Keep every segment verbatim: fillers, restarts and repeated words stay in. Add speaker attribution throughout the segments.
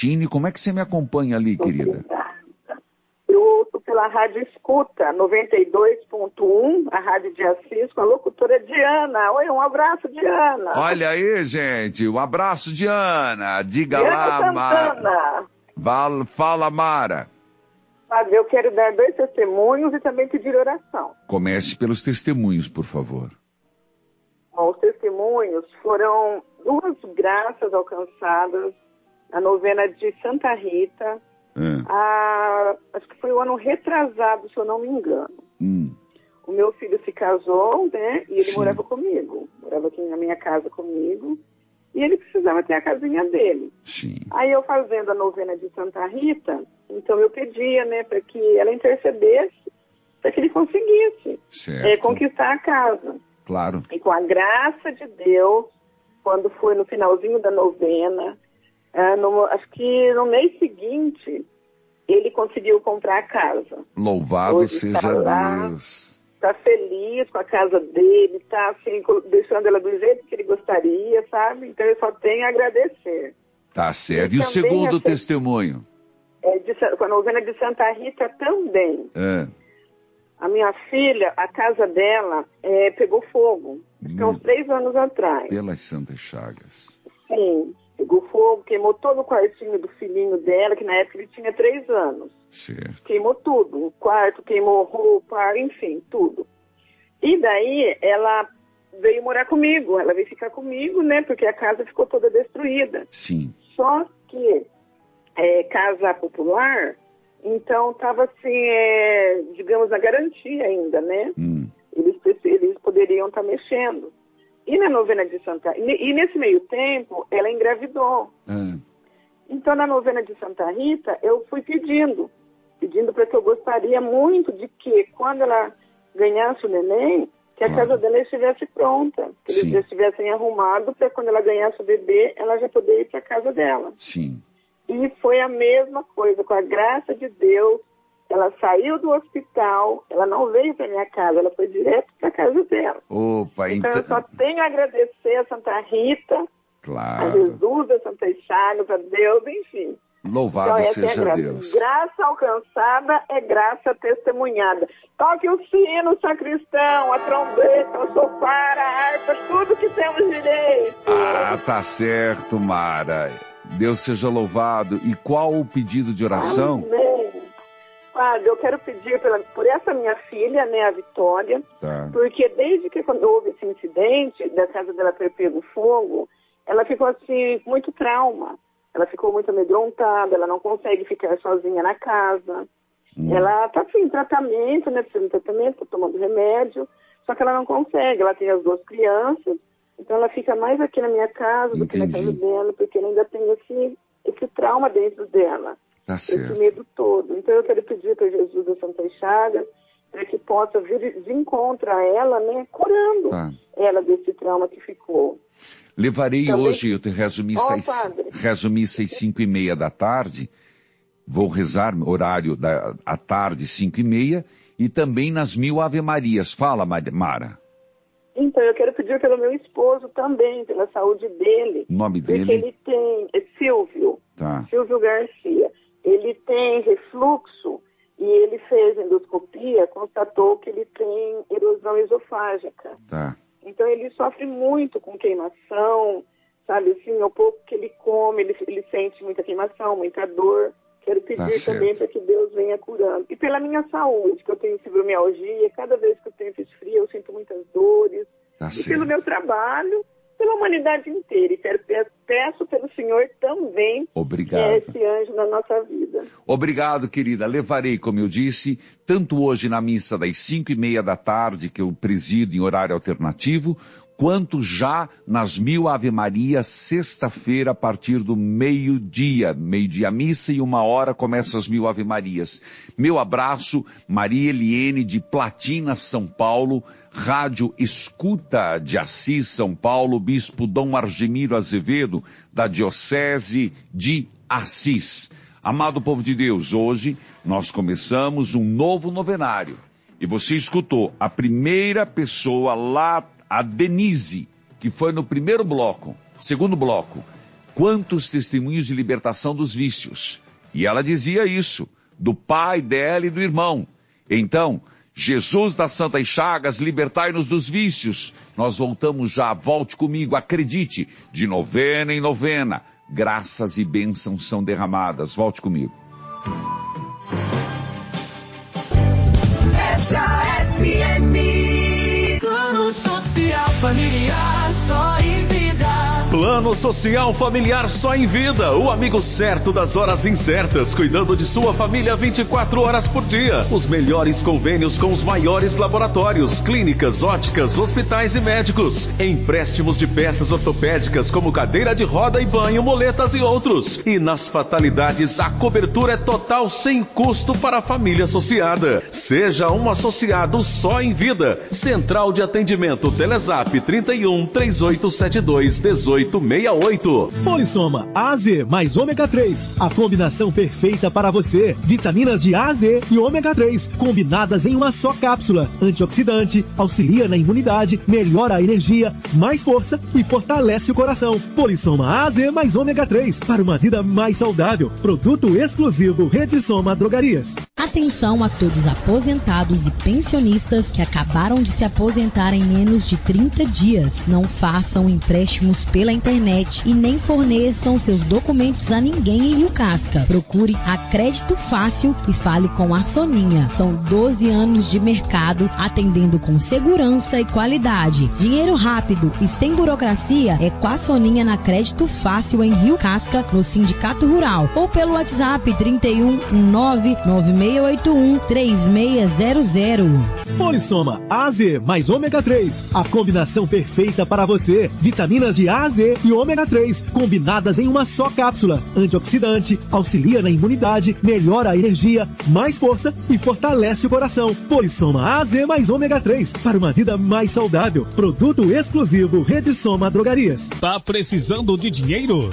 Speaker 1: Tine, como é que você me acompanha ali, querida?
Speaker 2: Eu ouço pela Rádio Escuta, noventa e dois ponto um, a Rádio de Assis, com a locutora Diana. Oi, um abraço, Diana.
Speaker 1: Olha aí, gente, um abraço, Diana. Diga
Speaker 2: Diana
Speaker 1: lá, Mara.
Speaker 2: Santana.
Speaker 1: Val- Fala, Mara.
Speaker 2: Padre, eu quero dar dois testemunhos e também pedir oração.
Speaker 1: Comece pelos testemunhos, por favor.
Speaker 2: Bom, os testemunhos foram duas graças alcançadas na novena de Santa Rita.
Speaker 1: É.
Speaker 2: A, acho que foi o ano retrasado, se eu não me engano.
Speaker 1: Hum.
Speaker 2: O meu filho se casou, né? E ele
Speaker 1: Sim.
Speaker 2: morava comigo. Morava aqui na minha casa comigo. E ele precisava ter a casinha dele.
Speaker 1: Sim.
Speaker 2: Aí eu fazendo a novena de Santa Rita, então eu pedia, né, para que ela intercedesse, para que ele conseguisse
Speaker 1: Certo.
Speaker 2: é, conquistar a casa.
Speaker 1: Claro.
Speaker 2: E com a graça de Deus, quando foi no finalzinho da novena, ah, no, acho que no mês seguinte, ele conseguiu comprar a casa.
Speaker 1: Louvado
Speaker 2: Hoje
Speaker 1: seja
Speaker 2: está lá,
Speaker 1: Deus.
Speaker 2: está feliz com a casa dele, está assim, deixando ela do jeito que ele gostaria, sabe? Então eu só tenho a agradecer.
Speaker 1: Tá certo.
Speaker 2: E
Speaker 1: E o
Speaker 2: também
Speaker 1: segundo
Speaker 2: essa-
Speaker 1: testemunho?
Speaker 2: É, de, com a novena de Santa Rita também.
Speaker 1: É.
Speaker 2: A minha filha, a casa dela é, pegou fogo, acho que há
Speaker 1: Hum.
Speaker 2: uns três anos atrás.
Speaker 1: Pelas Santas Chagas.
Speaker 2: Sim, pegou fogo, queimou todo o quartinho do filhinho dela, que na época ele tinha três anos.
Speaker 1: Certo.
Speaker 2: Queimou tudo, o quarto, queimou roupa, enfim, tudo. E daí ela veio morar comigo, ela veio ficar comigo, né, porque a casa ficou toda destruída.
Speaker 1: Sim.
Speaker 2: Só que é, casa popular, então estava assim, é, digamos, na garantia ainda, né?
Speaker 1: Hum.
Speaker 2: Eles, eles poderiam estar mexendo. E na novena de Santa... E, e nesse meio tempo, ela engravidou.
Speaker 1: É.
Speaker 2: Então, na novena de Santa Rita, eu fui pedindo. Pedindo para que eu gostaria muito de que, quando ela ganhasse o neném, que a
Speaker 1: Claro.
Speaker 2: casa dela estivesse pronta. Que eles
Speaker 1: Sim.
Speaker 2: já estivessem arrumados para quando ela ganhasse o bebê, ela já poder ir para a casa dela.
Speaker 1: Sim.
Speaker 2: E foi a mesma coisa, com a graça de Deus. Ela saiu do hospital, ela não veio para minha casa, ela foi direto para a casa dela.
Speaker 1: Opa,
Speaker 2: Então,
Speaker 1: então...
Speaker 2: eu só tenho a agradecer a Santa Rita, a
Speaker 1: Claro.
Speaker 2: Jesus, a Santa Chagas, a Deus, enfim.
Speaker 1: Louvado
Speaker 2: Então, essa é a
Speaker 1: seja
Speaker 2: graça.
Speaker 1: Deus.
Speaker 2: Graça alcançada é graça testemunhada. Toque o sino, sacristão, a trombeta, o sofar, a harpa, tudo que temos direito.
Speaker 1: Ah, tá certo, Mara. Deus seja louvado. E qual o pedido de oração?
Speaker 2: Amém. Padre, eu quero pedir pela, por essa minha filha, né, a Vitória,
Speaker 1: Tá.
Speaker 2: porque desde que quando houve esse incidente da casa dela ter pego fogo, ela ficou assim, com muito trauma. Ela ficou muito amedrontada, ela não consegue ficar sozinha na casa.
Speaker 1: Hum.
Speaker 2: Ela está assim, em tratamento, né, precisando de tratamento, tá tomando remédio, só que ela não consegue, ela tem as duas crianças, então ela fica mais aqui na minha casa do que na
Speaker 1: Entendi.
Speaker 2: casa dela, porque ela ainda tem esse, esse trauma dentro dela.
Speaker 1: Tá
Speaker 2: Esse
Speaker 1: certo.
Speaker 2: medo todo. Então eu quero pedir para Jesus da Santa Chagas para que possa vir de encontro a ela, né, curando
Speaker 1: Tá.
Speaker 2: ela desse trauma que ficou.
Speaker 1: Levarei
Speaker 2: Também-
Speaker 1: hoje, eu te rezo missa,
Speaker 2: Ó,
Speaker 1: às,
Speaker 2: padre.
Speaker 1: rezo missa às cinco e meia da tarde. Vou rezar horário da à tarde, cinco e meia, e também nas mil Ave Marias. Fala, Mar- Mara.
Speaker 2: Então eu quero pedir pelo meu esposo também, pela saúde dele.
Speaker 1: O nome
Speaker 2: Porque
Speaker 1: dele?
Speaker 2: ele tem, é Silvio,
Speaker 1: Tá.
Speaker 2: Silvio Garcia. Ele tem refluxo e ele fez endoscopia, constatou que ele tem erosão esofágica.
Speaker 1: Tá.
Speaker 2: Então ele sofre muito com queimação, sabe, assim, ao pouco que ele come, ele, ele sente muita queimação, muita dor. Quero pedir
Speaker 1: Tá certo.
Speaker 2: também para que Deus venha curando. E pela minha saúde, que eu tenho fibromialgia, cada vez que eu tenho frio, eu sinto muitas dores.
Speaker 1: Tá
Speaker 2: E
Speaker 1: certo.
Speaker 2: pelo meu trabalho, pela humanidade inteira. E quero, peço pelo Senhor também, que é
Speaker 1: Obrigado.
Speaker 2: esse anjo na nossa vida.
Speaker 1: Obrigado, querida. Levarei, como eu disse, tanto hoje na missa das cinco e meia da tarde, que eu presido em horário alternativo, quanto já nas mil Ave Maria, sexta-feira, a partir do meio-dia. Meio-dia missa e uma hora começa as mil Ave Marias. Meu abraço, Maria Eliene de Platina, São Paulo, Rádio Escuta de Assis, São Paulo, Bispo Dom Argemiro Azevedo, da Diocese de Assis. Amado povo de Deus, hoje nós começamos um novo novenário. E você escutou a primeira pessoa lá, a Denise, que foi no primeiro bloco, segundo bloco. quantos testemunhos de libertação dos vícios. E ela dizia isso, do pai dela e do irmão. Então, Jesus das Santas Chagas, libertai-nos dos vícios. Nós voltamos já, volte comigo, acredite, de novena em novena, graças e bênçãos são derramadas. Volte comigo.
Speaker 3: Extra F M, plano social familiar, só em vida.
Speaker 4: Plano Social Familiar Só em Vida, o amigo certo das horas incertas, cuidando de sua família vinte e quatro horas por dia. Os melhores convênios com os maiores laboratórios, clínicas, óticas, hospitais e médicos. Empréstimos de peças ortopédicas como cadeira de roda e banho, moletas e outros. E nas fatalidades, a cobertura é total sem custo para a família associada. Seja um associado Só em Vida. Central de Atendimento Telezap trinta e um, três oito sete dois, dezoito sessenta e oito.
Speaker 5: Polissoma A Z mais ômega três, a combinação perfeita para você. Vitaminas de A, Z e ômega três, combinadas em uma só cápsula. Antioxidante, auxilia na imunidade, melhora a energia, mais força e fortalece o coração. Polissoma A Z mais ômega três, para uma vida mais saudável. Produto exclusivo Rede Soma Drogarias.
Speaker 6: Atenção a todos aposentados e pensionistas que acabaram de se aposentar em menos de trinta dias. Não façam empréstimos pela internet e nem forneçam seus documentos a ninguém em Rio Casca. Procure a Crédito Fácil e fale com a Soninha. São doze anos de mercado atendendo com segurança e qualidade. Dinheiro rápido e sem burocracia é com a Soninha na Crédito Fácil em Rio Casca, no Sindicato Rural, ou pelo WhatsApp trinta e um, nove nove seis oito um, três seis zero zero.
Speaker 5: Polissoma A Z mais ômega três, a combinação perfeita para você. Vitaminas de A, Z e ômega três, combinadas em uma só cápsula. Antioxidante, auxilia na imunidade, melhora a energia, mais força e fortalece o coração. Polissoma A Z mais ômega três, para uma vida mais saudável. Produto exclusivo Rede Soma Drogarias.
Speaker 7: Tá precisando de dinheiro?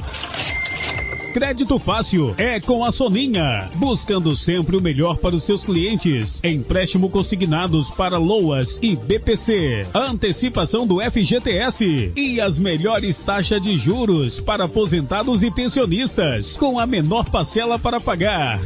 Speaker 7: Crédito Fácil é com a Soninha, buscando sempre o melhor para os seus clientes. Empréstimo consignados para LOAS e B P C, antecipação do F G T S e as melhores taxas de juros para aposentados e pensionistas, com a menor parcela para pagar.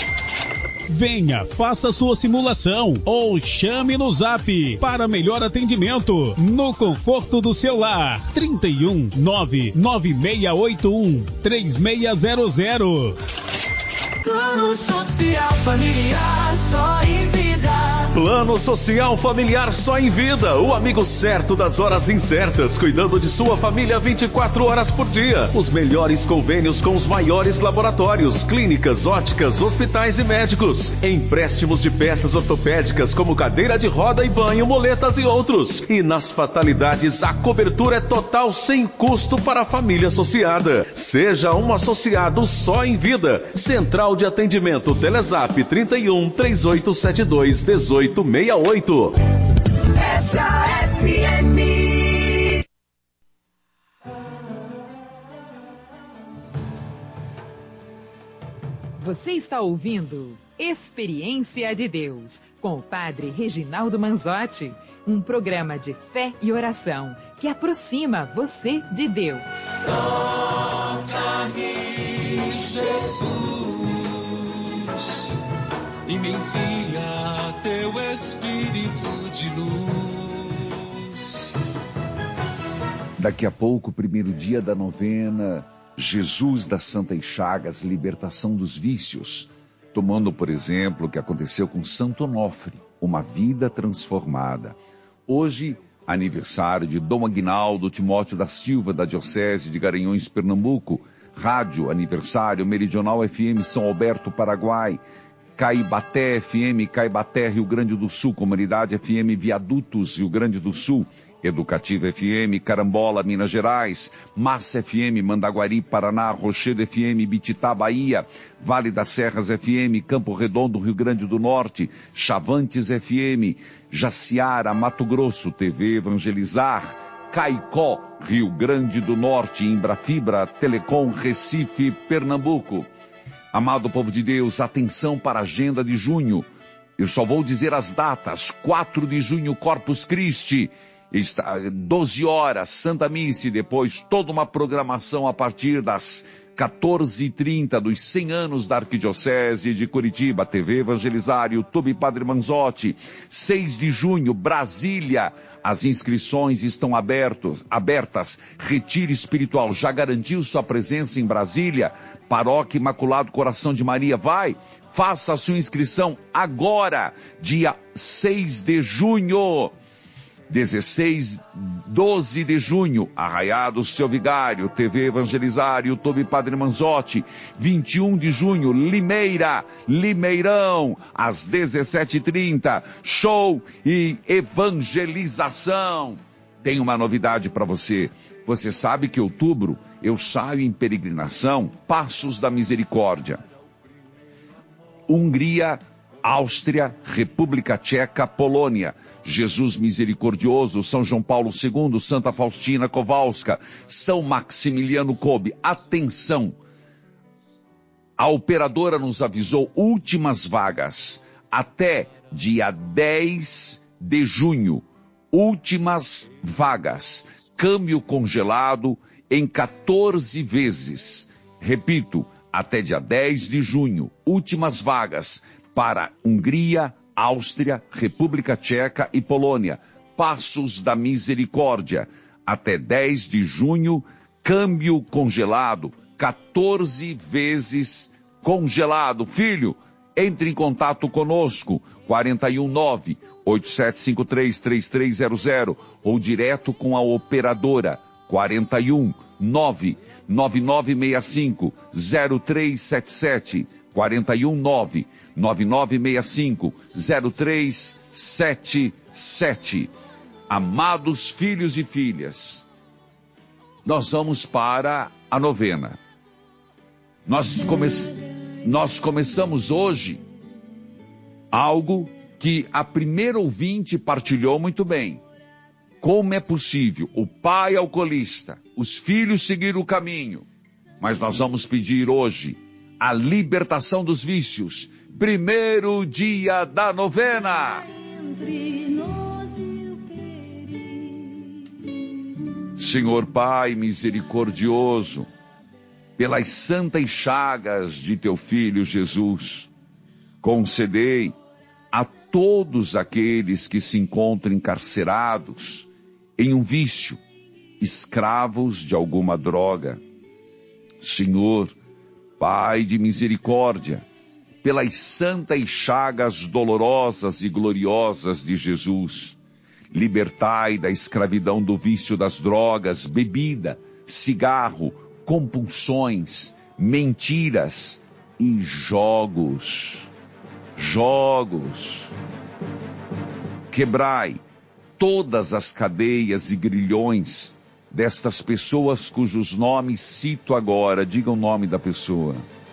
Speaker 7: Venha, faça sua simulação ou chame no Zap para melhor atendimento no conforto do seu lar. trinta e um, nove nove seis oito um, três seis zero zero.
Speaker 3: Plano Social Familiar Só em Vida.
Speaker 4: Plano Social Familiar Só em Vida, o amigo certo das horas incertas, cuidando de sua família vinte e quatro horas por dia. Os melhores convênios com os maiores laboratórios, clínicas, óticas, hospitais e médicos. Empréstimos de peças ortopédicas como cadeira de roda e banho, moletas e outros. E nas fatalidades, a cobertura é total sem custo para a família associada. Seja um associado Só em Vida. Central de Atendimento Telezap trinta e um, três oito sete dois, dezoito sessenta e oito.
Speaker 3: Extra F M.
Speaker 8: Você está ouvindo Experiência de Deus, com o Padre Reginaldo Manzotti, um programa de fé e oração que aproxima você de Deus.
Speaker 9: Toca-me, Jesus, e me envia teu Espírito de luz.
Speaker 1: Daqui a pouco, primeiro dia da novena, Jesus das Santas Chagas, libertação dos vícios. Tomando, por exemplo, o que aconteceu com Santo Onofre, uma vida transformada. Hoje, aniversário de Dom Aguinaldo Timóteo da Silva, da Diocese de Garanhuns, Pernambuco. Rádio, aniversário, Meridional F M São Alberto, Paraguai. Caibaté F M, Caibaté, Rio Grande do Sul. Comunidade F M Viadutos, Rio Grande do Sul. Educativa F M, Carambola, Minas Gerais. Massa F M, Mandaguari, Paraná. Rochedo F M, Bititá, Bahia. Vale das Serras F M, Campo Redondo, Rio Grande do Norte. Chavantes F M, Jaciara, Mato Grosso. T V Evangelizar. Caicó, Rio Grande do Norte. Embrafibra, Telecom, Recife, Pernambuco. Amado povo de Deus, atenção para a agenda de junho. Eu só vou dizer as datas. quatro de junho, Corpus Christi. Está doze horas, Santa Missa, e depois toda uma programação a partir das quatorze e trinta dos cem anos da Arquidiocese de Curitiba, T V Evangelizar, YouTube Padre Manzotti. seis de junho, Brasília. As inscrições estão abertos, abertas. Retiro espiritual. Já garantiu sua presença em Brasília? Paróquia Imaculado Coração de Maria. Vai, faça a sua inscrição agora, dia seis de junho. dezesseis, doze de junho, Arraiado Seu Vigário, T V Evangelizar, YouTube Padre Manzotti. vinte e um de junho, Limeira, Limeirão, às dezessete e trinta, show e evangelização. Tem uma novidade para você. Você sabe que em outubro eu saio em peregrinação, Passos da Misericórdia. Hungria, Áustria, República Tcheca, Polônia. Jesus Misericordioso, São João Paulo segundo, Santa Faustina Kowalska, São Maximiliano Kolbe. Atenção! A operadora nos avisou últimas vagas até dia dez de junho. Últimas vagas. Câmbio congelado em quatorze vezes. Repito, até dia dez de junho. Últimas vagas para Hungria, Áustria, República Tcheca e Polônia. Passos da Misericórdia. Até dez de junho, câmbio congelado, quatorze vezes congelado. Filho, entre em contato conosco, quatro um nove, oito sete cinco três, três três zero zero, ou direto com a operadora, quatro um nove, nove nove seis cinco, zero três sete sete, quatro um nove, nove nove seis cinco, zero três sete sete. Amados filhos e filhas, nós vamos para a novena. Nós, come... nós começamos hoje algo que a primeira ouvinte partilhou muito bem. Como é possível o pai alcoolista, os filhos seguir o caminho? Mas nós vamos pedir hoje a libertação dos vícios. Primeiro dia da novena. Senhor Pai misericordioso, pelas santas chagas de teu Filho Jesus, concedei a todos aqueles que se encontram encarcerados em um vício, escravos de alguma droga. Senhor, Pai de misericórdia, pelas santas chagas dolorosas e gloriosas de Jesus, libertai da escravidão do vício das drogas, bebida, cigarro, compulsões, mentiras e jogos. Jogos. Quebrai todas as cadeias e grilhões destas pessoas cujos nomes cito agora. Diga o nome da pessoa.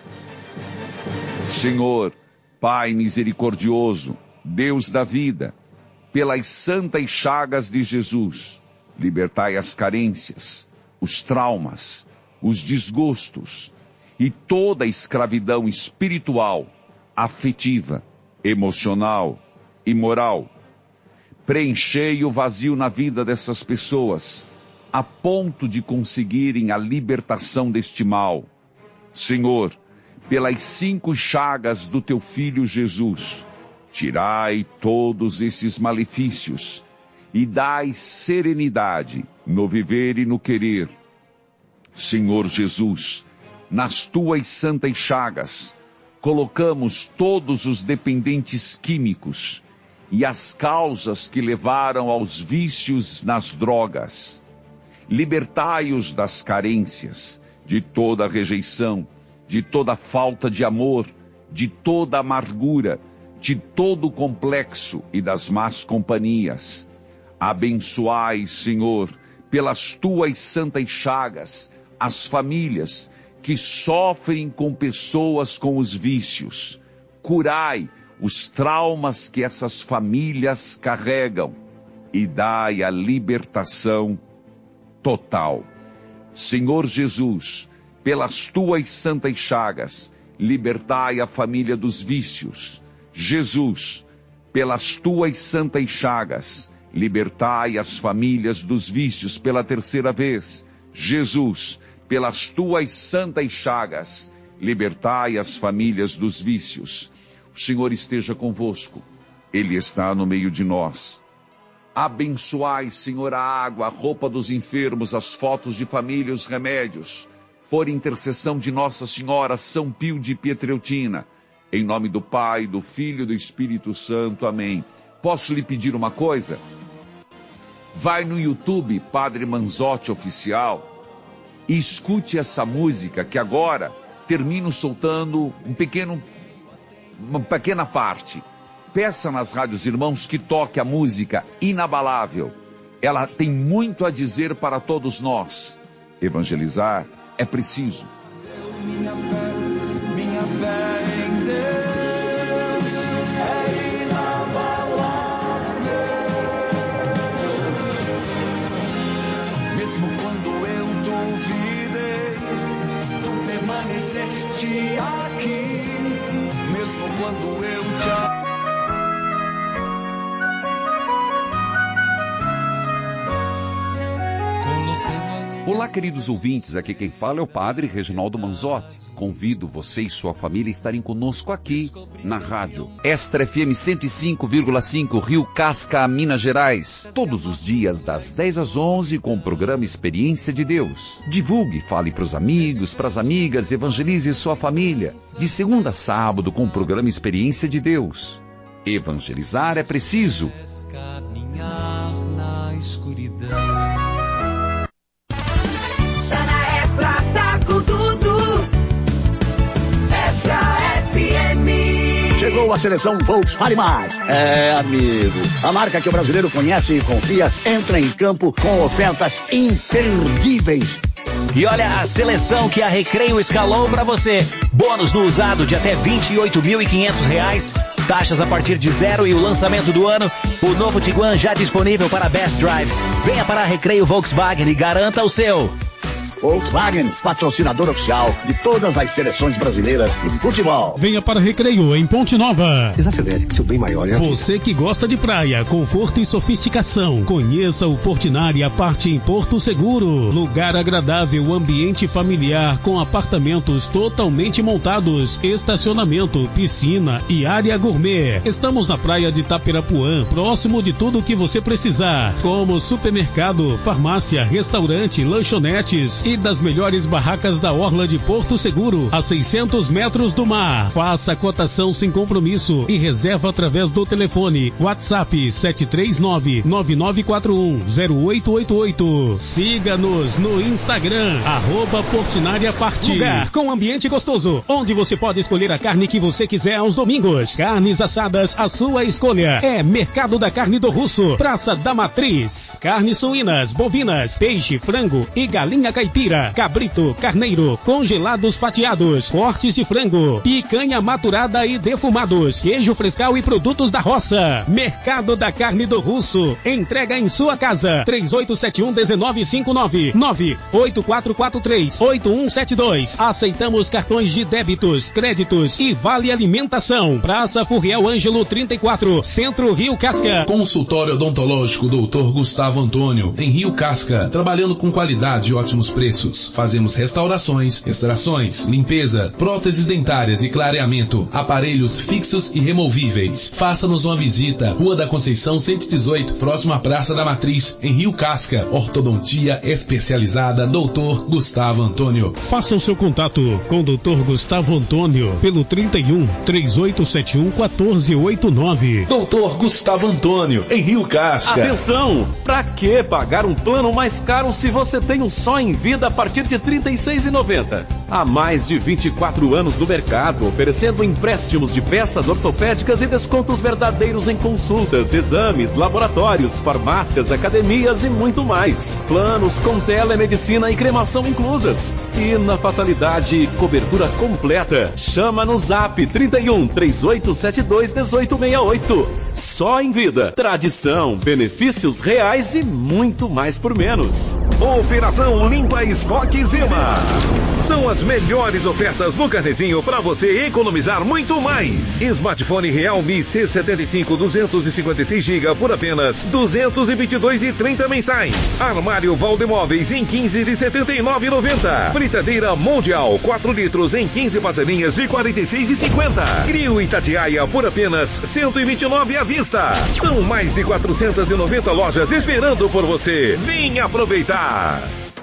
Speaker 1: Senhor, Pai misericordioso, Deus da vida, pelas santas chagas de Jesus, libertai as carências, os traumas, os desgostos e toda a escravidão espiritual, afetiva, emocional e moral. Preenchei o vazio na vida dessas pessoas, a ponto de conseguirem a libertação deste mal. Senhor, pelas cinco chagas do teu Filho Jesus, tirai todos esses malefícios e dai serenidade no viver e no querer. Senhor Jesus, nas tuas santas chagas, colocamos todos os dependentes químicos e as causas que levaram aos vícios nas drogas. Libertai-os das carências, de toda rejeição, de toda falta de amor, de toda amargura, de todo o complexo e das más companhias. Abençoai, Senhor, pelas tuas santas chagas, as famílias que sofrem com pessoas com os vícios. Curai os traumas que essas famílias carregam e dai a libertação total. Senhor Jesus, pelas tuas santas chagas, libertai a família dos vícios. Jesus, pelas tuas santas chagas, libertai as famílias dos vícios pela terceira vez. Jesus, pelas tuas santas chagas, libertai as famílias dos vícios. O Senhor esteja convosco, Ele está no meio de nós. Abençoai, Senhor, a água, a roupa dos enfermos, as fotos de família, os remédios. Por intercessão de Nossa Senhora, São Pio de Pietreutina, em nome do Pai, do Filho e do Espírito Santo. Amém. Posso lhe pedir uma coisa? Vai no YouTube, Padre Manzotti Oficial, e escute essa música que agora termino soltando um pequeno, uma pequena parte. Peça nas rádios irmãos que toque a música Inabalável. Ela tem muito a dizer para todos nós. Evangelizar é preciso.
Speaker 9: Minha fé, minha fé em Deus é inabalável. Mesmo quando eu duvidei, tu permaneceste aqui. Mesmo quando eu te
Speaker 1: Olá, queridos ouvintes, aqui quem fala é o Padre Reginaldo Manzotti. Convido você e sua família a estarem conosco aqui na rádio Extra F M cento e cinco vírgula cinco, Rio Casca, Minas Gerais. Todos os dias das dez às onze com o programa Experiência de Deus. Divulgue, fale para os amigos, para as amigas, evangelize sua família. De segunda a sábado com o programa Experiência de Deus. Evangelizar é preciso.
Speaker 9: Caminhar na escuridão.
Speaker 10: Chegou a seleção Volkswagen Mais. É, amigo, a marca que o brasileiro conhece e confia entra em campo com ofertas imperdíveis.
Speaker 11: E olha a seleção que a Recreio escalou para você. Bônus no usado de até vinte e oito mil e quinhentos reais. Taxas a partir de zero e o lançamento do ano. O novo Tiguan já disponível para Best Drive. Venha para a Recreio Volkswagen e garanta o seu.
Speaker 10: Volkswagen, patrocinador oficial de todas as seleções brasileiras de futebol.
Speaker 7: Venha para Recreio, em Ponte Nova.
Speaker 10: Desacelere, seu bem maior é aqui.
Speaker 7: Você que gosta de praia, conforto e sofisticação, conheça o Portinari a parte em Porto Seguro. Lugar agradável, ambiente familiar, com apartamentos totalmente montados, estacionamento, piscina e área gourmet. Estamos na praia de Tapirapuã, próximo de tudo o que você precisar, como supermercado, farmácia, restaurante, lanchonetes e das melhores barracas da orla de Porto Seguro, a seiscentos metros do mar. Faça a cotação sem compromisso e reserva através do telefone WhatsApp sete três nove, nove nove quatro um, zero oito oito oito. Siga-nos no Instagram, arroba Portinari a parte. Lugar com ambiente gostoso, onde você pode escolher a carne que você quiser aos domingos. Carnes assadas, a sua escolha. É Mercado da Carne do Russo, Praça da Matriz. Carnes suínas, bovinas, peixe, frango e galinha caipira. Cabrito, carneiro, congelados fatiados, cortes de frango, picanha maturada e defumados, queijo frescal e produtos da roça. Mercado da Carne do Russo. Entrega em sua casa. três oito sete um, um nove cinco nove, nove oito quatro quatro três, oito um sete dois. Aceitamos cartões de débitos, créditos e vale alimentação. Praça Furriel Ângelo trinta e quatro, Centro Rio Casca.
Speaker 12: Consultório odontológico doutor Gustavo Antônio, em Rio Casca, trabalhando com qualidade e ótimos preços. Fazemos restaurações, extrações, limpeza, próteses dentárias e clareamento, aparelhos fixos e removíveis. Faça-nos uma visita. Rua da Conceição cento e dezoito, próximo à Praça da Matriz, em Rio Casca. Ortodontia especializada doutor Gustavo Antônio.
Speaker 7: Faça o seu contato com o doutor Gustavo Antônio pelo trinta e um, três oito sete um, um quatro oito nove.
Speaker 12: doutor Gustavo Antônio, em Rio Casca.
Speaker 4: Atenção! Pra que pagar um plano mais caro se você tem um só em vida a partir de trinta e seis reais e noventa centavos? Há mais de vinte e quatro anos no mercado, oferecendo empréstimos de peças ortopédicas e descontos verdadeiros em consultas, exames, laboratórios, farmácias, academias e muito mais. Planos com telemedicina e cremação inclusas. E na fatalidade, cobertura completa. Chama no zap trinta e um, três oito sete dois, um oito seis oito. Só em vida. Tradição, benefícios reais e muito mais por menos.
Speaker 13: Operação Limpa Escoque Zema. São as melhores ofertas no Carnezinho para você economizar muito mais. Smartphone Realme C setenta e cinco duzentos e cinquenta e seis gigabytes por apenas duzentos e vinte e dois reais e trinta mensais. Armário Valdemóveis em quinze de setenta e nove reais e noventa centavos. Fritadeira Mundial quatro litros em quinze parcelinhas de quarenta e seis reais e cinquenta centavos. Grill Itatiaia por apenas cento e vinte e nove reais à vista. São mais de quatrocentas e noventa lojas esperando por você. Vem aproveitar.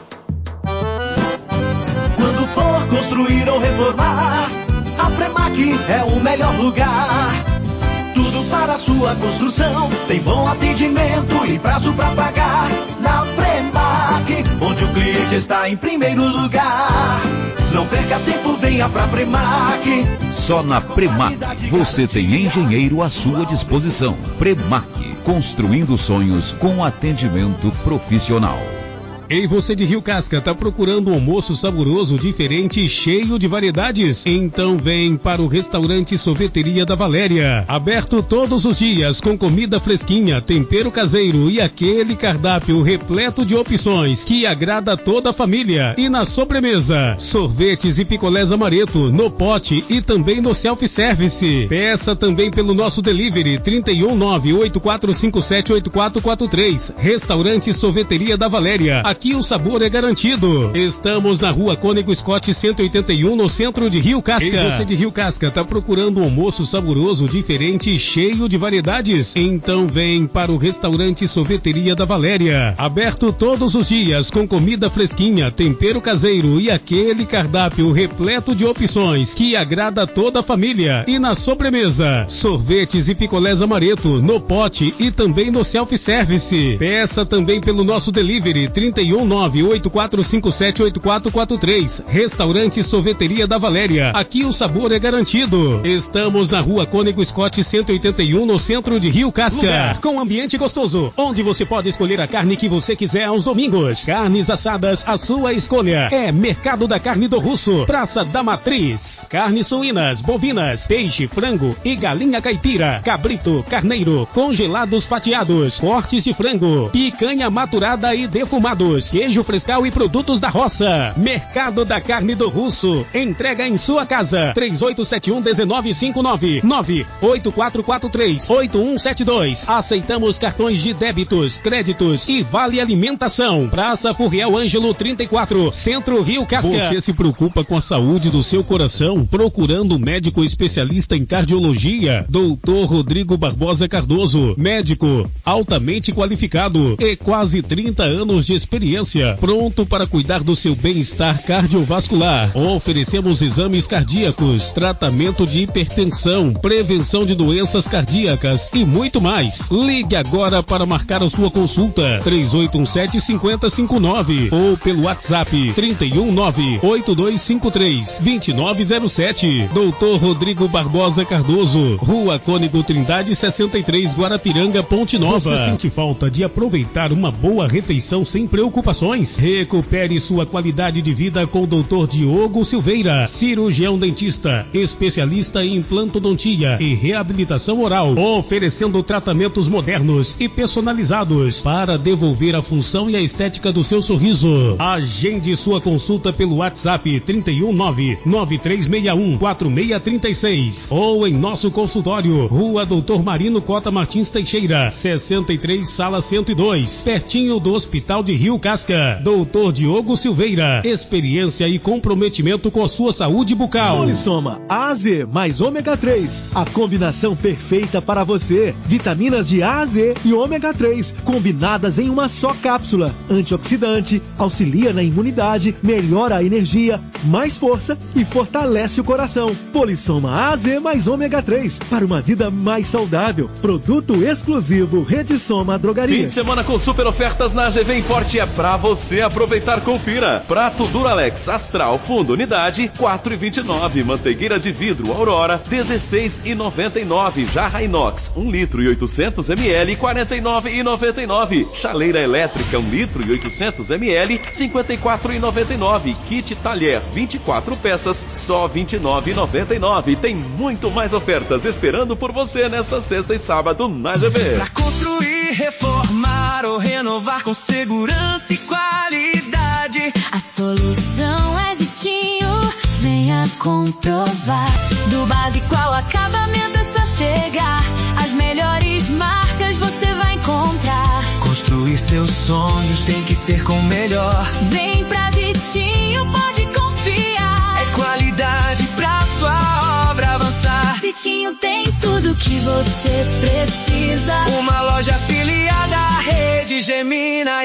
Speaker 3: Quando for construir ou reformar, a Premac é o melhor lugar. Tudo para a sua construção, tem bom atendimento e prazo para pagar. Na Premac, onde o cliente está em primeiro lugar. Não perca tempo, venha pra Premac.
Speaker 1: Só na Premac você tem engenheiro à sua disposição. Premac, construindo sonhos com atendimento profissional.
Speaker 7: Ei, você de Rio Casca, tá procurando um almoço saboroso, diferente e cheio de variedades? Então vem para o restaurante Sorveteria da Valéria. Aberto todos os dias, com comida fresquinha, tempero caseiro e aquele cardápio repleto de opções que agrada toda a família. E na sobremesa, sorvetes e picolés amareto, no pote e também no self-service. Peça também pelo nosso delivery trinta e um nove oito quatro cinco sete oito quatro quatro três. Restaurante Sorveteria da Valéria. Aqui o sabor é garantido. Estamos na rua Cônego Scott cento e oitenta e um, no centro de Rio Casca. E você de Rio Casca, tá procurando um almoço saboroso, diferente e cheio de variedades? Então vem para o restaurante Sorveteria da Valéria. Aberto todos os dias, com comida fresquinha, tempero caseiro e aquele cardápio repleto de opções que agrada toda a família. E na sobremesa, sorvetes e picolés amareto, no pote e também no self-service. Peça também pelo nosso delivery trinta e um nove oito quatro cinco sete oito quatro quatro três. Restaurante Sorveteria da Valéria. Aqui o sabor é garantido. Estamos na rua Cônego Scott cento e oitenta e um, no centro de Rio Casca. Lugar com ambiente gostoso, onde você pode escolher a carne que você quiser aos domingos. Carnes assadas, a sua escolha. É Mercado da Carne do Russo, Praça da Matriz. Carnes suínas, bovinas, peixe, frango e galinha caipira, cabrito, carneiro, congelados fatiados, cortes de frango, picanha maturada e defumados, queijo frescal e produtos da roça. Mercado da Carne do Russo. Entrega em sua casa. três oito sete um um nove cinco nove nove oito quatro quatro três oito um sete dois. Aceitamos cartões de débitos, créditos e vale alimentação. Praça Furriel Ângelo trinta e quatro, Centro Rio Casca. Você se preocupa com a saúde do seu coração? Procurando um médico especialista em cardiologia? doutor Rodrigo Barbosa Cardoso. Médico altamente qualificado e quase trinta anos de experiência, pronto para cuidar do seu bem-estar cardiovascular. Oferecemos exames cardíacos, tratamento de hipertensão, prevenção de doenças cardíacas e muito mais. Ligue agora para marcar a sua consulta três oito um sete cinco zero cinco nove ou pelo WhatsApp trinta e um nove oito dois cinco três dois nove zero sete. doutor Rodrigo Barbosa Cardoso, Rua Cônego Trindade sessenta e três, Guarapiranga, Ponte Nova. Você sente falta de aproveitar uma boa refeição sem preocupações? Recupere sua qualidade de vida com o doutor Diogo Silveira, cirurgião dentista, especialista em implantodontia e reabilitação oral, oferecendo tratamentos modernos e personalizados para devolver a função e a estética do seu sorriso. Agende sua consulta pelo WhatsApp trinta e um nove nove três seis um quatro seis três seis ou em nosso consultório, Rua doutor Marino Cota Martins Teixeira, sessenta e três, sala cento e dois, pertinho do Hospital de Rio Casca. doutor Diogo Silveira, experiência e comprometimento com a sua saúde bucal.
Speaker 5: Polissoma A a Z mais ômega três, a combinação perfeita para você. Vitaminas de A a Z e ômega três, combinadas em uma só cápsula. Antioxidante, auxilia na imunidade, melhora a energia, mais força e fortalece o coração. Polissoma A a Z mais ômega três, para uma vida mais saudável. Produto exclusivo Rede Soma Drogarias.
Speaker 4: Fim de semana com super ofertas na A G V Import é pra você aproveitar. Confira. Prato Duralex Astral Fundo Unidade quatro e vinte e nove. Manteigueira de vidro Aurora dezesseis e noventa e nove. Jarra Inox um litro e oitocentos mililitros quarenta e nove e noventa e nove. Chaleira elétrica um litro e oitocentos mililitros cinquenta e quatro e noventa e nove. Kit talher vinte e quatro peças só vinte e nove e noventa e nove. Tem muito mais ofertas esperando por você nesta sexta e sábado na A G V.
Speaker 3: Pra construir, reformar ou renovar com segurança e qualidade,
Speaker 14: a solução é Ziti. Vitinho, venha comprovar. Do básico ao acabamento é só chegar. As melhores marcas você vai encontrar.
Speaker 9: Construir seus sonhos tem que ser com o melhor.
Speaker 14: Vem pra Vitinho, pode confiar.
Speaker 9: É qualidade pra sua obra avançar.
Speaker 14: Vitinho tem tudo que você precisa.
Speaker 9: Uma loja afiliada à Rede Geminas.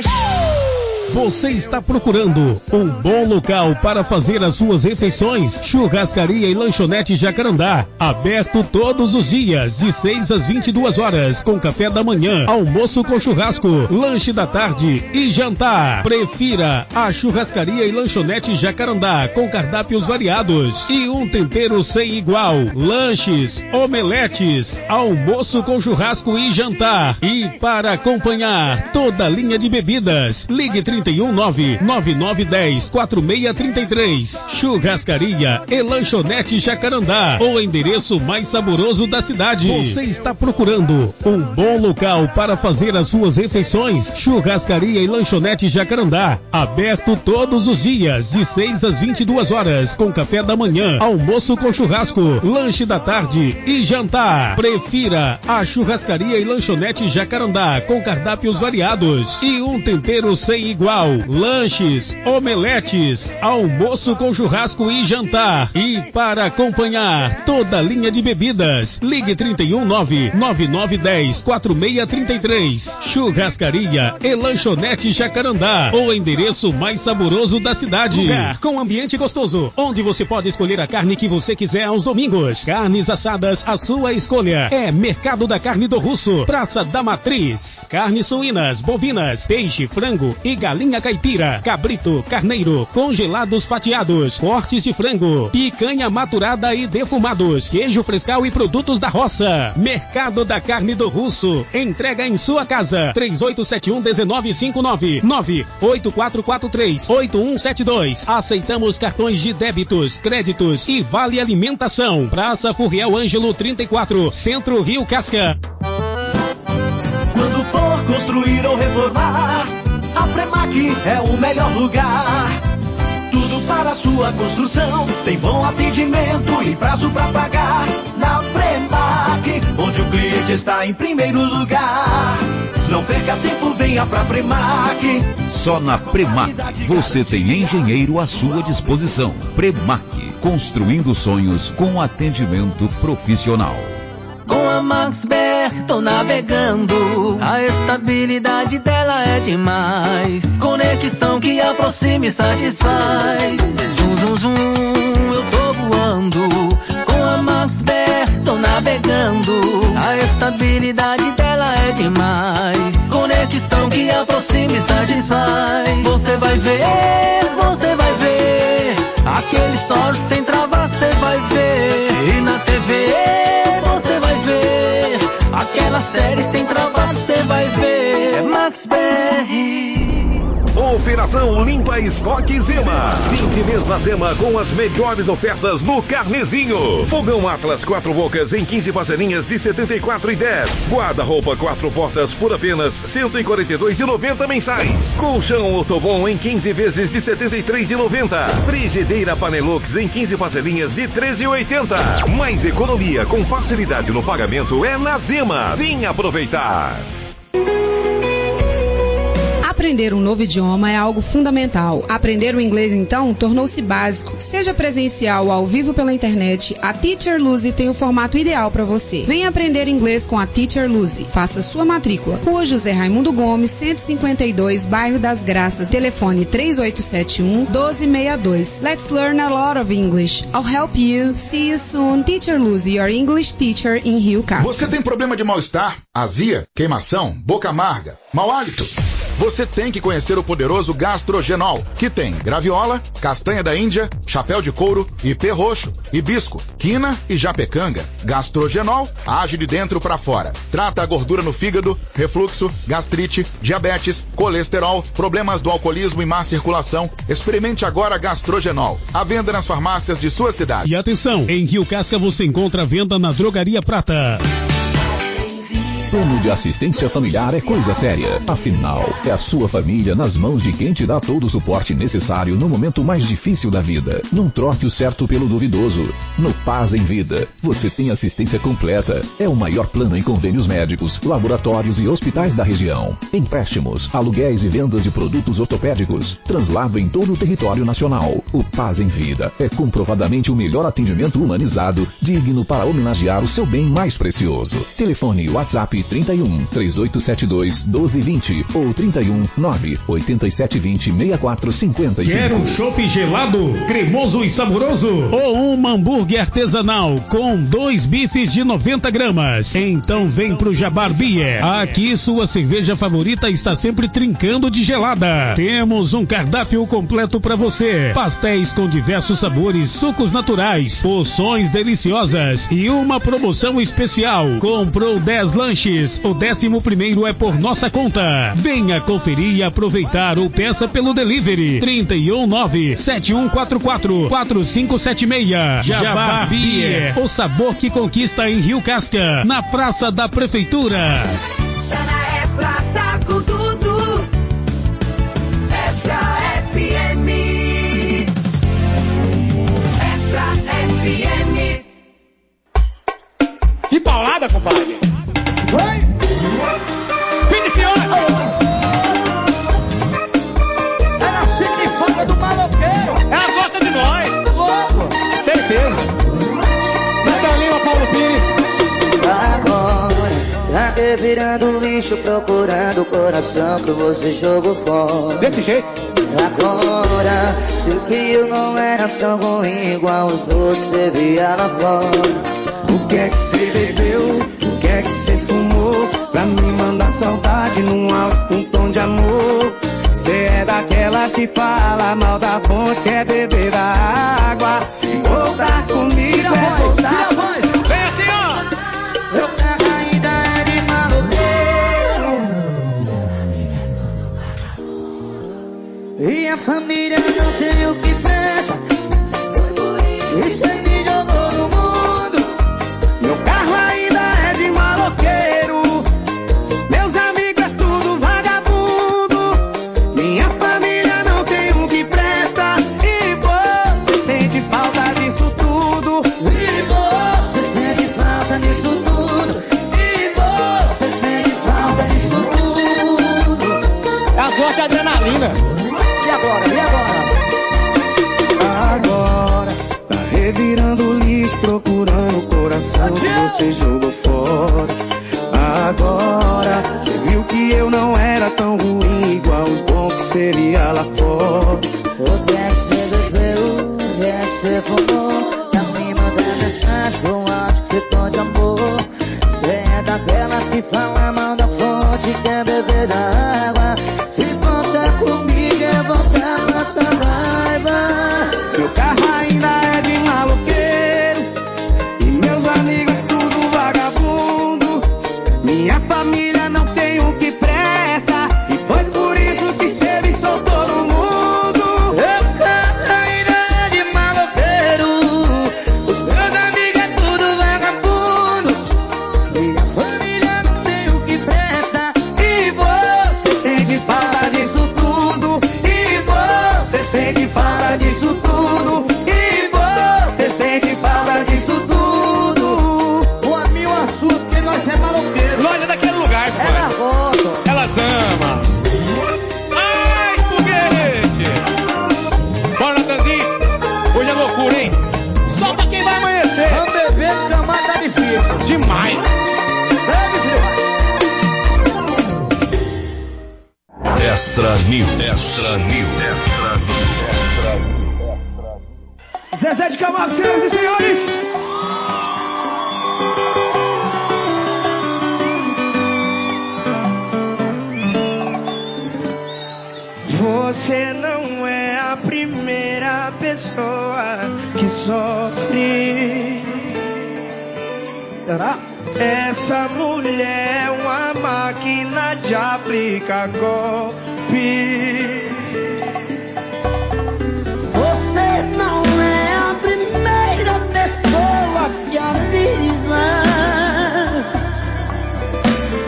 Speaker 7: Você está procurando um bom local para fazer as suas refeições? Churrascaria e Lanchonete Jacarandá, aberto todos os dias, de seis às vinte e duas horas, com café da manhã, almoço com churrasco, lanche da tarde e jantar. Prefira a Churrascaria e Lanchonete Jacarandá, com cardápios variados e um tempero sem igual. Lanches, omeletes, almoço com churrasco e jantar. E para acompanhar toda a linha de bebidas, ligue trinta e um nove nove nove um zero quatro seis três três. Churrascaria e Lanchonete Jacarandá, o endereço mais saboroso da cidade. Você está procurando um bom local para fazer as suas refeições? Churrascaria e Lanchonete Jacarandá, aberto todos os dias, de seis às vinte e duas horas, com café da manhã, almoço com churrasco, lanche da tarde e jantar. Prefira a Churrascaria e Lanchonete Jacarandá, com cardápios variados e um tempero sem igual. Lanches, omeletes, almoço com churrasco e jantar. E para acompanhar toda a linha de bebidas, ligue trinta e um nove nove nove um zero quatro seis três três. Churrascaria e Lanchonete Jacarandá, o endereço mais saboroso da cidade. Lugar com ambiente gostoso, onde você pode escolher a carne que você quiser aos domingos. Carnes assadas, a sua escolha. É Mercado da Carne do Russo, Praça da Matriz. Carnes suínas, bovinas, peixe, frango e galinha caipira, cabrito, carneiro, congelados fatiados, cortes de frango, picanha maturada e defumados, queijo frescal e produtos da roça. Mercado da Carne do Russo, entrega em sua casa. Três oito sete um um nove cinco nove nove oito quatro quatro três oito um sete dois. Aceitamos cartões de débitos, créditos e vale alimentação. Praça Furriel Ângelo trinta e quatro, Centro Rio Casca.
Speaker 3: Quando for construir ou reformar, a Premac é o melhor lugar. Tudo para a sua construção, tem bom atendimento e prazo para pagar. Na Premac, onde o cliente está em primeiro lugar. Não perca tempo, venha pra Premac.
Speaker 1: Só na Premac você tem engenheiro à sua disposição. Premac, construindo sonhos com atendimento profissional.
Speaker 15: Com a MaxBer tô navegando, a estabilidade dela é demais. Conexão que aproxima e satisfaz. Zum, zum, zum, eu tô voando. Com a MaxBer tô navegando, a estabilidade dela é demais. Conexão que aproxima e satisfaz. Você vai ver, você vai ver, aquele story sem trava você vai ver. E na T V aquela série sem trabalho você vai ver. É MaxBer.
Speaker 13: Operação Limpa Estoque Zema. vinte meses na Zema com as melhores ofertas no Carnezinho. Fogão Atlas quatro bocas em quinze parcelinhas de setenta e quatro e dez. Guarda-roupa quatro portas por apenas cento e quarenta e dois e noventa mensais. Colchão Otobon em quinze vezes de setenta e três e noventa. Frigideira Panelux em quinze parcelinhas de treze e oitenta. Mais economia com facilidade no pagamento é na Zema. Vem aproveitar.
Speaker 16: Aprender um novo idioma é algo fundamental. Aprender o inglês, então, tornou-se básico. Seja presencial ou ao vivo pela internet, a Teacher Luzy tem o formato ideal para você. Venha aprender inglês com a Teacher Luzy. Faça sua matrícula. Rua José Raimundo Gomes, cento e cinquenta e dois, Bairro das Graças. Telefone três oito sete um, um dois seis dois. Let's learn a lot of English. I'll help you. See you soon. Teacher Luzy, your English teacher in Rio Casca.
Speaker 17: Você tem problema de mal-estar, azia, queimação, boca amarga, mau hálito? Você tem que conhecer o poderoso Gastrogenol, que tem graviola, castanha da Índia, chapéu de couro, ipê roxo, hibisco, quina e japecanga. Gastrogenol age de dentro para fora. Trata a gordura no fígado, refluxo, gastrite, diabetes, colesterol, problemas do alcoolismo e má circulação. Experimente agora Gastrogenol. À venda nas farmácias de sua cidade.
Speaker 7: E atenção, em Rio Casca você encontra a venda na Drogaria Prata.
Speaker 18: Plano de assistência familiar é coisa séria. Afinal, é a sua família nas mãos de quem te dá todo o suporte necessário no momento mais difícil da vida. Não troque o certo pelo duvidoso. No Paz em Vida, você tem assistência completa. É o maior plano em convênios médicos, laboratórios e hospitais da região. Empréstimos, aluguéis e vendas de produtos ortopédicos. Translado em todo o território nacional. O Paz em Vida é comprovadamente o melhor atendimento humanizado, digno para homenagear o seu bem mais precioso. Telefone WhatsApp trinta e um, três oito sete dois, doze vinte ou trinta e um, nove oito sete dois zero, seis quatro cinco cinco.
Speaker 7: Quer um chopp gelado, cremoso e saboroso? Ou um hambúrguer artesanal com dois bifes de noventa gramas? Então vem pro Jabar Beer. Aqui sua cerveja favorita está sempre trincando de gelada. Temos um cardápio completo para você. Pastéis com diversos sabores, sucos naturais, porções deliciosas e uma promoção especial. Comprou dez lanches, o décimo primeiro é por nossa conta. Venha conferir e aproveitar ou peça pelo delivery trinta e um, nove sete um quatro quatro, quatro cinco sete seis. Jabar Beer, o sabor que conquista em Rio Casca, na Praça da Prefeitura.
Speaker 9: Tá na Extra, tá com tudo. Extra F M. Extra F M.
Speaker 19: Que paulada, compadre! Oi! Fini Fiote! Ela se que fala do maloqueiro! Ela gosta de nós! Louco! Certeza! Nada Lima, Paulo Pires!
Speaker 20: Agora, já que virando lixo, procurando o coração que você jogou fora.
Speaker 19: Desse jeito?
Speaker 20: Agora, sei que eu não era tão ruim igual os outros, você via lá fora.
Speaker 21: O que é que você bebeu? O que é que você fumou? Pra me mandar saudade num alto com tom de amor. Cê é daquelas que fala mal da fonte, quer beber da água. Se voltar comigo é voltar.
Speaker 19: Vem assim, ó!
Speaker 20: Meu carro ainda é de maloqueiro. E a família não tem o que presta. E cê me jogou no mundo.
Speaker 21: Meu carro ainda é de maloqueiro. Meus amigos é tudo vagabundo. Minha família não tem um que presta. E você sente falta disso tudo.
Speaker 20: E você sente falta disso tudo. E você sente falta disso tudo.
Speaker 19: As gotas de adrenalina.
Speaker 20: E agora? E agora?
Speaker 21: Agora tá revirando lixo, procurando o coração que você jogou fora. Agora você viu que eu não era tão ruim igual os bons que seria lá fora.
Speaker 20: O que é que você bebeu? O que é que você fumou? Tá me mandando mensagem com alto que tom de amor. Você é daquelas que fala mal da fonte, quer beber da água. Se voltar comigo é voltar nossa raiva.
Speaker 21: Meu carro ainda é de maloqueiro. E meus amigos é tudo vagabundo. Minha família não tem o que presta. E foi por isso que cê me soltou no mundo.
Speaker 20: Meu carro ainda é de maloqueiro. Os meus amigos é tudo vagabundo. Minha família não tem o que presta.
Speaker 21: E você sente falta disso tudo. E você sente falta disso tudo. E você sente falta disso tudo.
Speaker 19: O amigo açúcar, porque nós é maloqueiro. Nós é daquele lugar, compadre.
Speaker 20: Ela gosta.
Speaker 19: Elas amam. Ai, foguete! Bora, Natanzinho. Hoje é loucura, hein? Só pra quem vai amanhecer.
Speaker 20: Vamos beber, porque a mata tá difícil.
Speaker 19: Demais.
Speaker 20: Bebe, filho.
Speaker 4: Extra News. Extra News. Extra News.
Speaker 19: Zezé de Camargo, senhoras e senhores.
Speaker 21: Você não é a primeira pessoa que sofre.
Speaker 19: Será?
Speaker 21: Essa mulher é uma máquina de aplicar golpe.
Speaker 20: Você não é a primeira pessoa que avisa.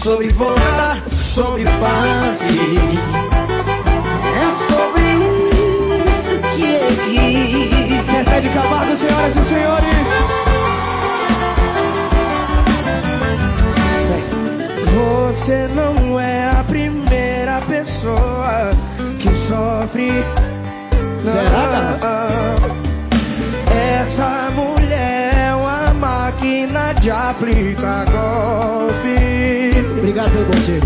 Speaker 21: sobre voltar, sobre partir.
Speaker 20: É sobre isso que eu quis.
Speaker 21: Zezé de Camargo, senhoras e senhores. Você não é a primeira pessoa que sofre.
Speaker 20: Será,
Speaker 21: essa mulher é uma máquina de aplicar golpe.
Speaker 20: Obrigado pelo conselho.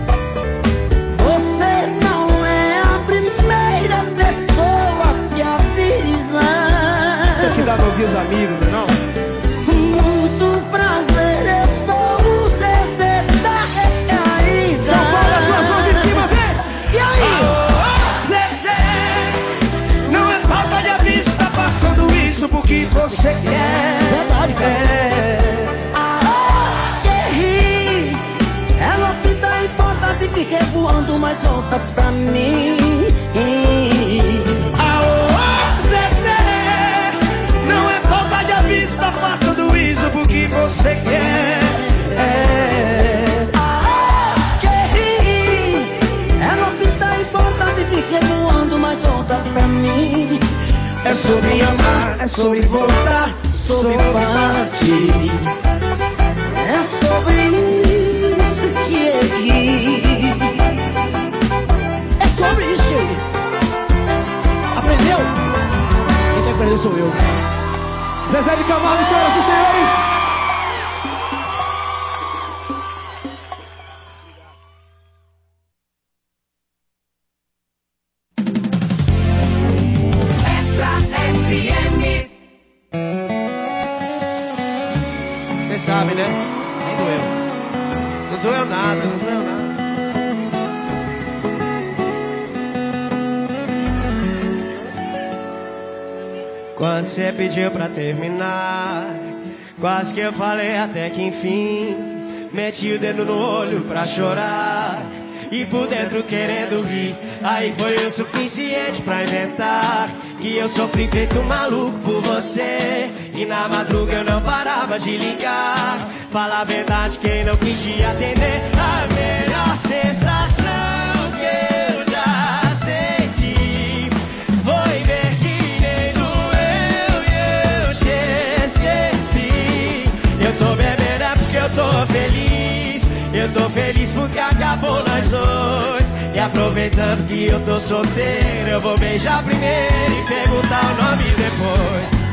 Speaker 20: Você não é a primeira pessoa que avisa.
Speaker 21: Isso aqui dá pra ouvir os amigos, não?
Speaker 20: Muito prazer, eu sou o Zezé da Recaída.
Speaker 21: São Paulo, as suas mãos em cima, vem!
Speaker 20: E aí?
Speaker 21: Zezé, não é falta de aviso, tá passando isso porque você quer.
Speaker 20: Verdade, cara.
Speaker 21: É.
Speaker 20: Ah, Thierry, ela pinta importante e fiquei voando, mas volta pra mim.
Speaker 21: Aô, Zezé, não é falta de aviso, tá passando isso porque você quer. É.
Speaker 20: Ah, Thierry, ela pinta importante e fiquei voando, mas volta pra mim.
Speaker 21: É sobre amar, é sobre voltar, sobre partir.
Speaker 20: É sobre isso que eu quis. É sobre isso. Aprendeu? Quem tem que aprender sou eu.
Speaker 21: Zezé de Camargo, senhoras e senhores. Vocês sabem, né? Nem doeu. Não doeu nada, não doeu nada. Quando você pediu pra terminar, quase que eu falei até que enfim. Meti o dedo no olho pra chorar e por dentro querendo rir. Aí foi o suficiente pra inventar que eu sofri feito um maluco por você. E na madruga eu não parava de ligar. Fala a verdade, quem não quis te atender. A melhor sensação que eu já senti foi ver que nem doeu e eu te esqueci. Eu tô bebendo é porque eu tô feliz. Eu tô feliz porque acabou nós dois. E aproveitando que eu tô solteiro, eu vou beijar primeiro e perguntar o nome depois.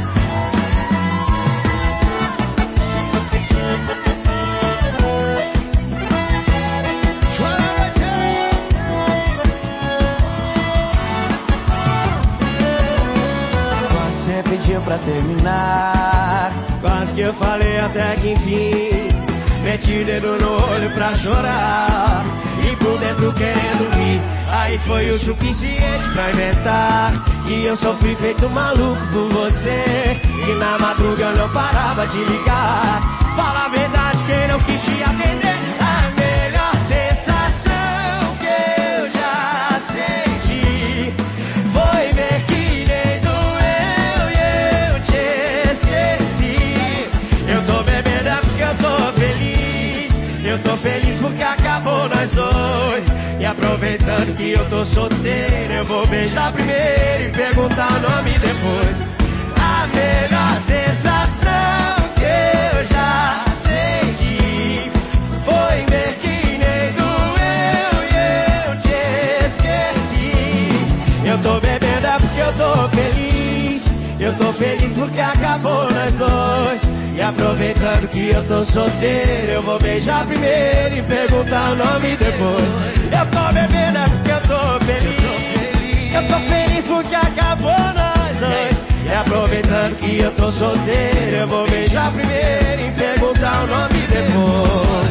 Speaker 21: Quando você pediu pra terminar, quase que eu falei até que enfim. Meti o dedo no olho pra chorar e por dentro querendo rir. Aí foi o suficiente pra inventar que eu sofri feito maluco por você. E na madruga eu não parava de ligar. Fala a verdade, quem não quis te atender. A melhor sensação que eu já senti foi ver que nem doeu e eu te esqueci. Eu tô bebendo é porque eu tô feliz. Eu tô feliz porque acabou nós dois. E aproveitando que eu tô solteiro, eu vou beijar primeiro e perguntar o nome depois. A melhor sensação que eu já senti foi ver que nem doeu e eu te esqueci. Eu tô bebendo é porque eu tô feliz. Eu tô feliz porque acabou nós dois. E aproveitando que eu tô solteiro, eu vou beijar primeiro e perguntar o nome depois. Eu tô bebendo é porque eu tô feliz. Eu tô feliz porque acabou nós dois. E aproveitando que eu tô solteiro, eu vou beijar primeiro e perguntar o nome depois.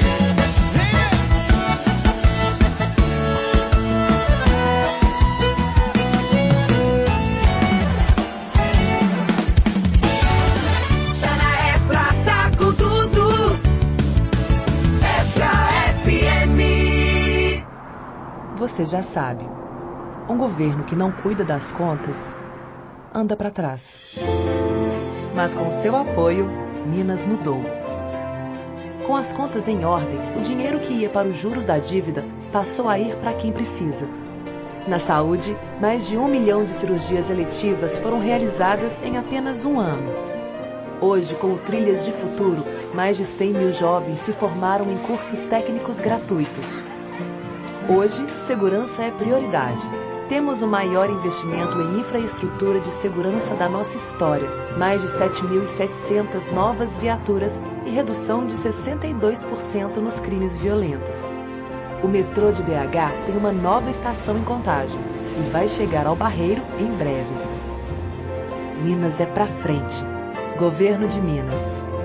Speaker 2: Você já sabe, um governo que não cuida das contas anda para trás. Mas com seu apoio, Minas mudou. Com a as contas em ordem, o dinheiro que ia para os juros da dívida passou a ir para quem precisa. Na saúde, mais de um milhão de cirurgias eletivas foram realizadas em apenas um ano. Hoje, com o Trilhas de Futuro, mais de cem mil jovens se formaram em cursos técnicos gratuitos. Hoje, segurança é prioridade. Temos o maior investimento em infraestrutura de segurança da nossa história, mais de sete mil e setecentas novas viaturas e redução de sessenta e dois por cento nos crimes violentos. O metrô de B H tem uma nova estação em Contagem e vai chegar ao Barreiro em breve. Minas é pra frente. Governo de Minas.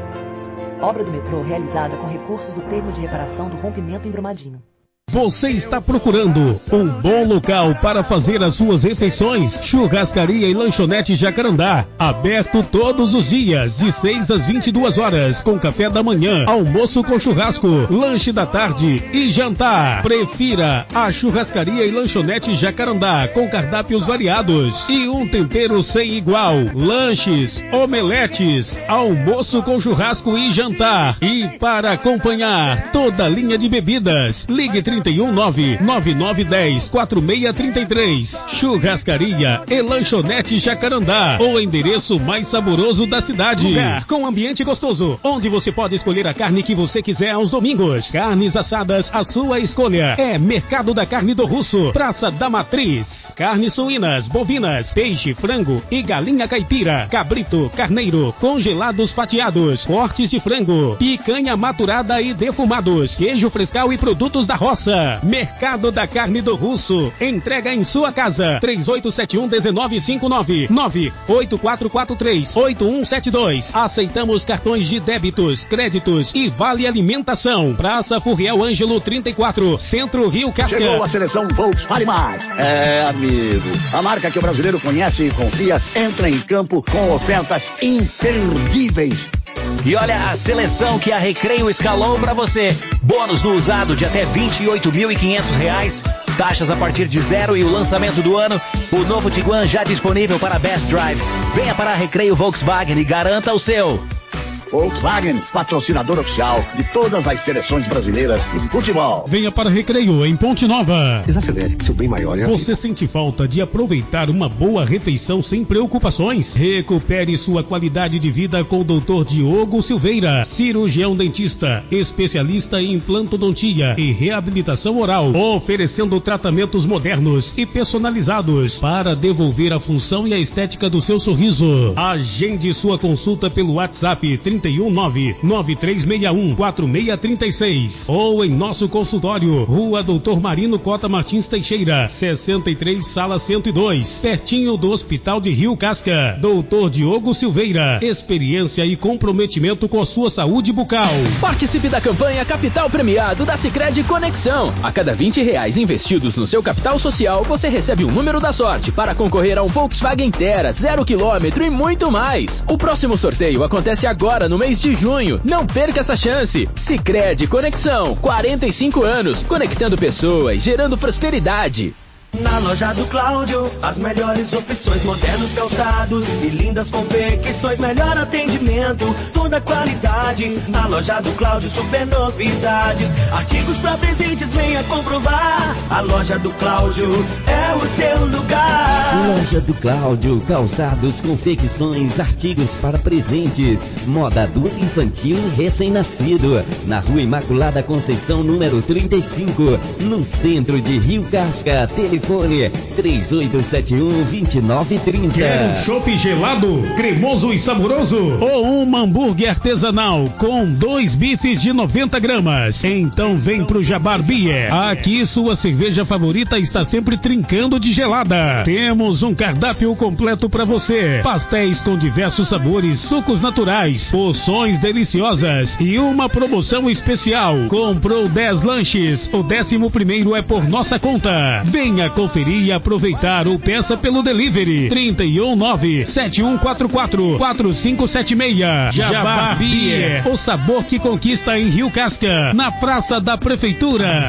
Speaker 2: Obra do metrô realizada com recursos do termo de reparação do rompimento em Brumadinho.
Speaker 7: Você está procurando um bom local para fazer as suas refeições? Churrascaria e Lanchonete Jacarandá, aberto todos os dias, de seis às vinte e duas horas, com café da manhã, almoço com churrasco, lanche da tarde e jantar. Prefira a Churrascaria e Lanchonete Jacarandá, com cardápios variados e um tempero sem igual. Lanches, omeletes, almoço com churrasco e jantar. E para acompanhar toda a linha de bebidas, ligue trinta e um nove nove nove um zero quatro seis três três. Churrascaria e Lanchonete Jacarandá, o endereço mais saboroso da cidade. Lugar com ambiente gostoso, onde você pode escolher a carne que você quiser aos domingos. Carnes assadas, a sua escolha. É Mercado da Carne do Russo, Praça da Matriz. Carnes suínas, bovinas, peixe, frango e galinha caipira, cabrito, carneiro, congelados fatiados, cortes de frango, picanha maturada e defumados, queijo frescal e produtos da roça. Mercado da Carne do Russo. Entrega em sua casa. três oito sete um um nove cinco nove nove oito quatro quatro três oito um sete dois. Aceitamos cartões de débitos, créditos e vale alimentação. Praça Furriel Ângelo trinta e quatro, Centro Rio Casca.
Speaker 10: Chegou a seleção Volks Vale Mais. É, amigo. A marca que o brasileiro conhece e confia entra em campo com ofertas imperdíveis.
Speaker 11: E olha a seleção que a Recreio escalou para você. Bônus no usado de até vinte e oito mil e quinhentos reais. Taxas a partir de zero e o lançamento do ano. O novo Tiguan já disponível para Best Drive. Venha para a Recreio Volkswagen e garanta o seu.
Speaker 10: Volkswagen, patrocinador oficial de todas as seleções brasileiras de futebol.
Speaker 7: Venha para Recreio, em Ponte Nova.
Speaker 10: Desacelere, seu bem maior. É
Speaker 7: Você sente falta de aproveitar uma boa refeição sem preocupações? Recupere sua qualidade de vida com o doutor Diogo Silveira, cirurgião dentista, especialista em implantodontia e reabilitação oral, oferecendo tratamentos modernos e personalizados para devolver a função e a estética do seu sorriso. Agende sua consulta pelo WhatsApp trinta e um nove nove três seis um quatro seis três seis ou em nosso consultório, Rua Doutor Marino Cota Martins Teixeira, sessenta e três, sala cento e dois, pertinho do Hospital de Rio Casca. doutor Diogo Silveira, experiência e comprometimento com a sua saúde bucal.
Speaker 6: Participe da campanha Capital Premiado da Sicredi Conexão. A cada vinte reais investidos no seu capital social, você recebe um número da sorte para concorrer a um Volkswagen Terra, zero quilômetro e muito mais. O próximo sorteio acontece agora no mês de junho. Não perca essa chance. Sicredi Conexão, quarenta e cinco anos, conectando pessoas, gerando prosperidade.
Speaker 3: Na loja do Cláudio, as melhores opções, modernos calçados e lindas confecções, melhor atendimento, toda qualidade. Na loja do Cláudio, super novidades, artigos pra presentes, venha comprovar. A loja do Cláudio é o seu lugar.
Speaker 22: Loja do Cláudio, calçados, confecções, artigos para presentes, moda adulto, infantil e recém-nascido. Na Rua Imaculada Conceição, número trinta e cinco, no centro de Rio Casca. Telefone três oito sete um, dois nove três zero.
Speaker 7: Quer um chopp gelado, cremoso e saboroso? Ou um hambúrguer artesanal com dois bifes de noventa gramas? Então vem pro Jabar Beer. Aqui sua cerveja favorita está sempre trincando de gelada. Temos um cardápio completo para você. Pastéis com diversos sabores, sucos naturais, porções deliciosas e uma promoção especial. Comprou dez lanches, o décimo primeiro é por nossa conta. Venha conferir e aproveitar ou peça pelo delivery trinta e um nove sete um quatro quatro quatro cinco sete seis. Jabá Beer, o sabor que conquista em Rio Casca, na Praça da Prefeitura.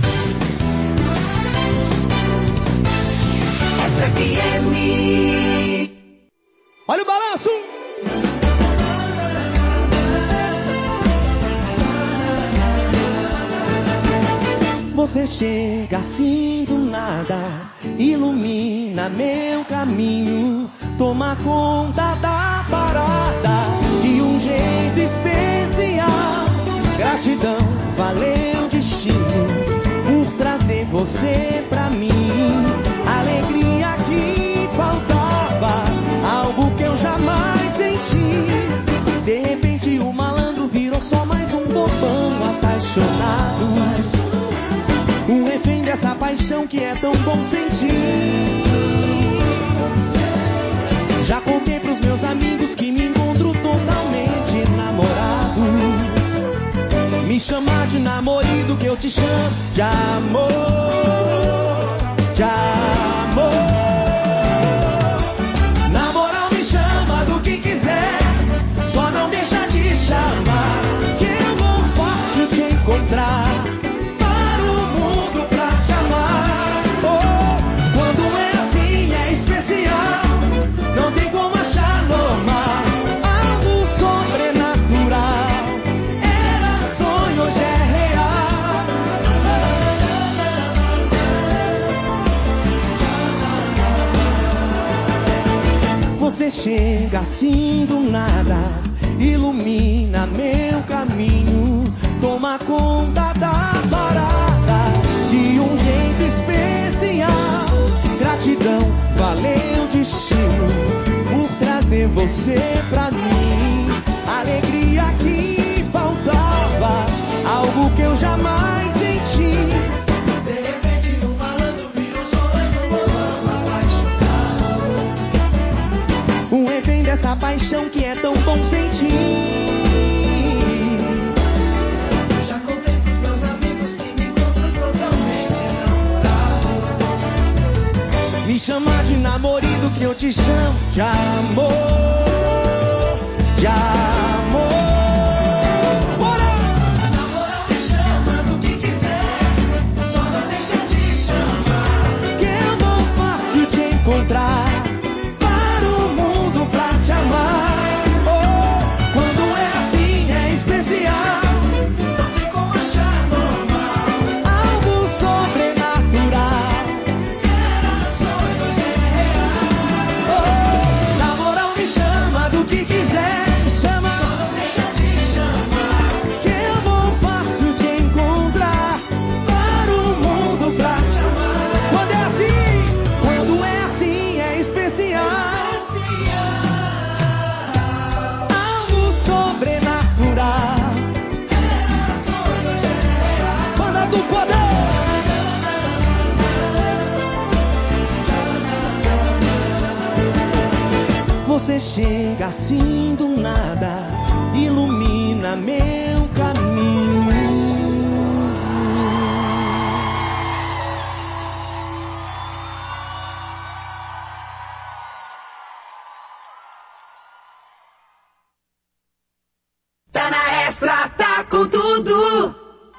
Speaker 3: Olha o balanço!
Speaker 21: Você chega assim do nada, ilumina meu caminho, toma conta da parada de um jeito especial. Gratidão, valeu destino por trazer você pra mim. Alegria que faltava, algo que eu jamais senti. De repente o malandro virou só mais um bobão apaixonado, um refém dessa paixão que é tão bom sentir. Já contei pros meus amigos que me encontro totalmente namorado. Me chamar de namorido que eu te chamo de amor, de amor. Na moral me chama do que quiser, só não deixa de chamar, que eu vou fácil te encontrar. Você chega assim do nada, ilumina meu caminho, toma conta da parada de um jeito especial. Gratidão, valeu destino por trazer você pra mim. Alegria que faltava, algo que eu jamais senti. De repente um malandro virou só mais um bolão apaixonado, um refém dessa paixão que é tão bom sentir. Já contei pros meus amigos que me encontram totalmente namorado. Me chamar de namorido que eu te chamo de amor, de amor. Bora! Na moral me chama do que quiser, só não deixa de chamar, que eu vou fácil te encontrar. Você chega assim do nada, ilumina meu caminho.
Speaker 9: Tá na Extra, tá com tudo.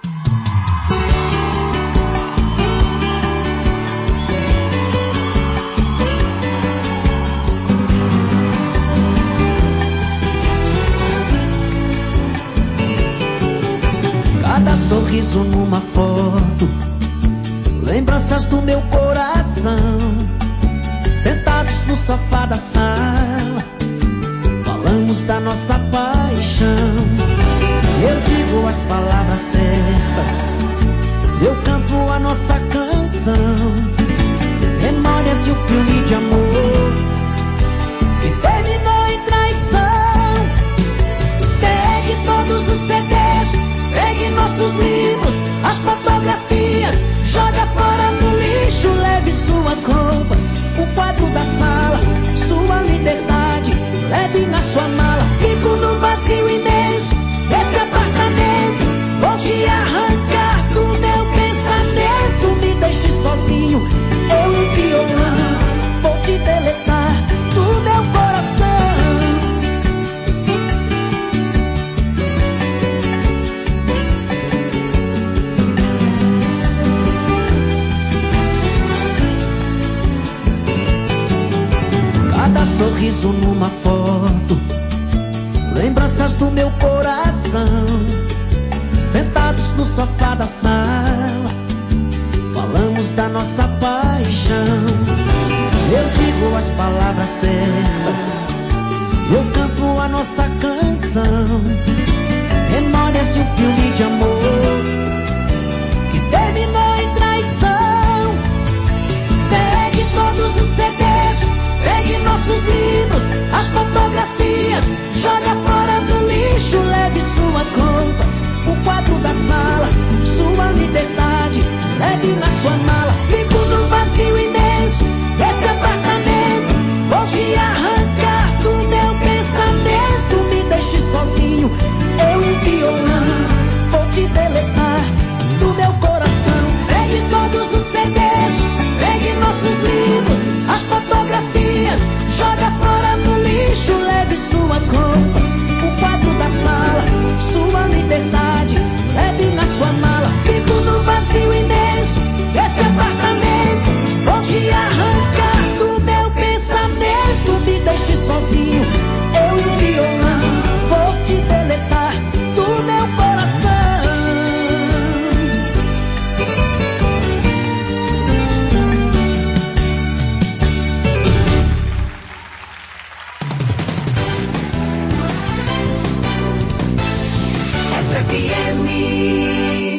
Speaker 21: Sorriso numa foto, lembranças do meu coração, sentados no sofá da sala, falamos da nossa paixão. Eu digo as palavras certas, eu canto a nossa canção, memórias de um filme de amor que terminou em traição. Pegue todos os C Ds, pegue nossos livros, as fotografias, joga fora no lixo, leve suas roupas, o quadro da sala, sua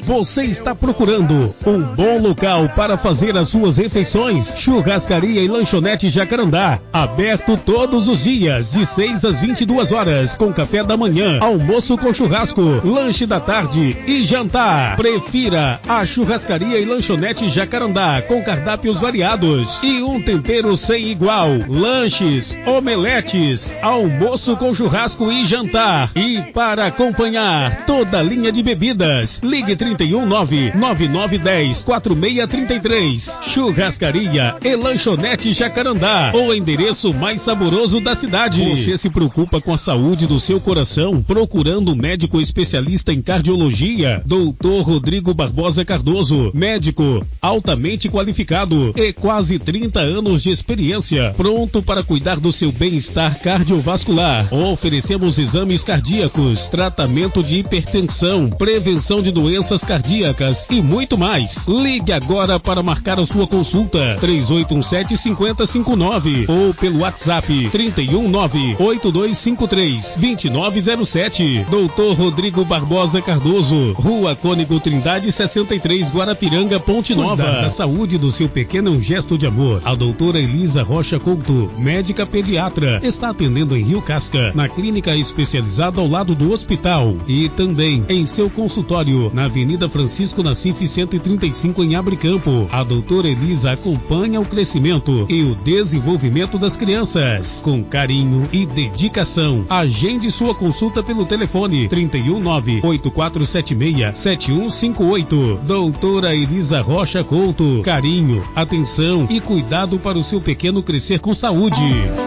Speaker 7: Você está procurando um bom local para fazer as suas refeições? Churrascaria e Lanchonete Jacarandá, aberto todos os dias, de seis às vinte e duas horas, com café da manhã, almoço com churrasco, lanche da tarde e jantar. Prefira a Churrascaria e Lanchonete Jacarandá, com cardápios variados e um tempero sem igual. Lanches, omeletes, almoço com churrasco e jantar. E para acompanhar toda a linha de bebidas, ligue trinta e um nove nove nove um zero quatro seis três três. Churrascaria e Lanchonete Jacarandá, o endereço mais saboroso da cidade. Você se preocupa com a saúde do seu coração, procurando um médico especialista em cardiologia? doutor Rodrigo Barbosa Cardoso, médico altamente qualificado e quase trinta anos de experiência, pronto para cuidar do seu bem-estar cardiovascular. Oferecemos exames cardíacos, tratamento de hipertensão, prevenção de doenças cardíacas e muito mais. Ligue agora para marcar a sua consulta, três oito um sete, cinco zero cinco nove ou pelo WhatsApp trinta e um nove oito dois cinco três dois nove zero sete. doutor Rodrigo Barbosa Cardoso, Rua Cônigo Trindade sessenta e três, Guarapiranga, Ponte Nova. Cuidar da saúde do seu pequeno é um gesto de amor. A doutora Elisa Rocha Couto, médica pediatra, está atendendo em Rio Casca, na clínica especializada ao lado do hospital, e também em seu consultório na Avenida Francisco Nassif cento e trinta e cinco, em Abricampo. A doutora Elisa acompanha o crescimento e o desenvolvimento das crianças com carinho e dedicação. Agende sua consulta pelo telefone trinta e um nove oito quatro sete seis sete um cinco oito. Doutora Elisa Rocha Couto, carinho, atenção e cuidado para o seu pequeno crescer com saúde.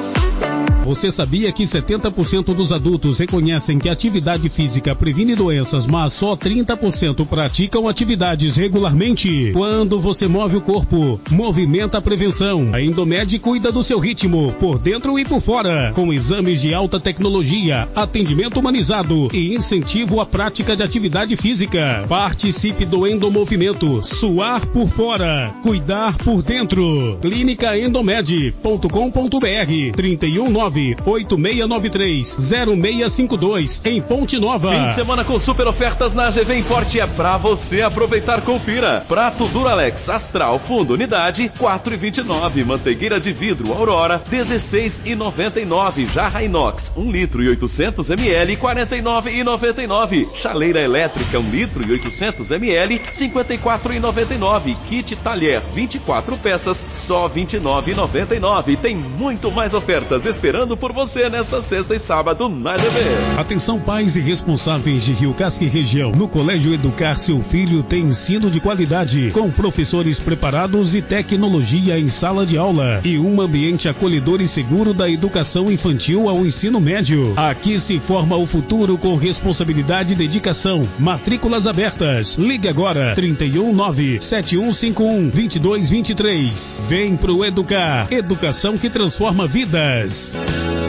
Speaker 7: Você sabia que setenta por cento dos adultos reconhecem que a atividade física previne doenças, mas só trinta por cento praticam atividades regularmente? Quando você move o corpo, movimenta a prevenção. A Endomed cuida do seu ritmo, por dentro e por fora, com exames de alta tecnologia, atendimento humanizado e incentivo à prática de atividade física. Participe do Endomovimento. Suar por fora, cuidar por dentro. clínica endomed ponto com ponto br, trinta e um nove oito seis nove três zero seis cinco dois, em Ponte Nova.
Speaker 4: Fim de semana com super ofertas na A G V Importe é pra você aproveitar. Confira: prato Duralex Astral Fundo Unidade quatro e vinte e nove, manteigueira de vidro Aurora dezesseis e noventa e nove, jarra inox um litro e oitocentos mililitros quarenta e nove e noventa e nove, chaleira elétrica um litro e oitocentos mililitros cinquenta e quatro e noventa e nove, kit talher vinte e quatro peças só vinte e nove e noventa e nove. Tem muito mais ofertas esperando por você nesta sexta e sábado na A G V.
Speaker 7: Atenção, pais e responsáveis de Rio Casca e região. No Colégio Educar, seu filho tem ensino de qualidade, com professores preparados e tecnologia em sala de aula e um ambiente acolhedor e seguro da educação infantil ao ensino médio. Aqui se forma o futuro com responsabilidade e dedicação. Matrículas abertas. Ligue agora trinta e um nove sete um cinco um dois dois dois três. Vem pro Educar, educação que transforma vidas.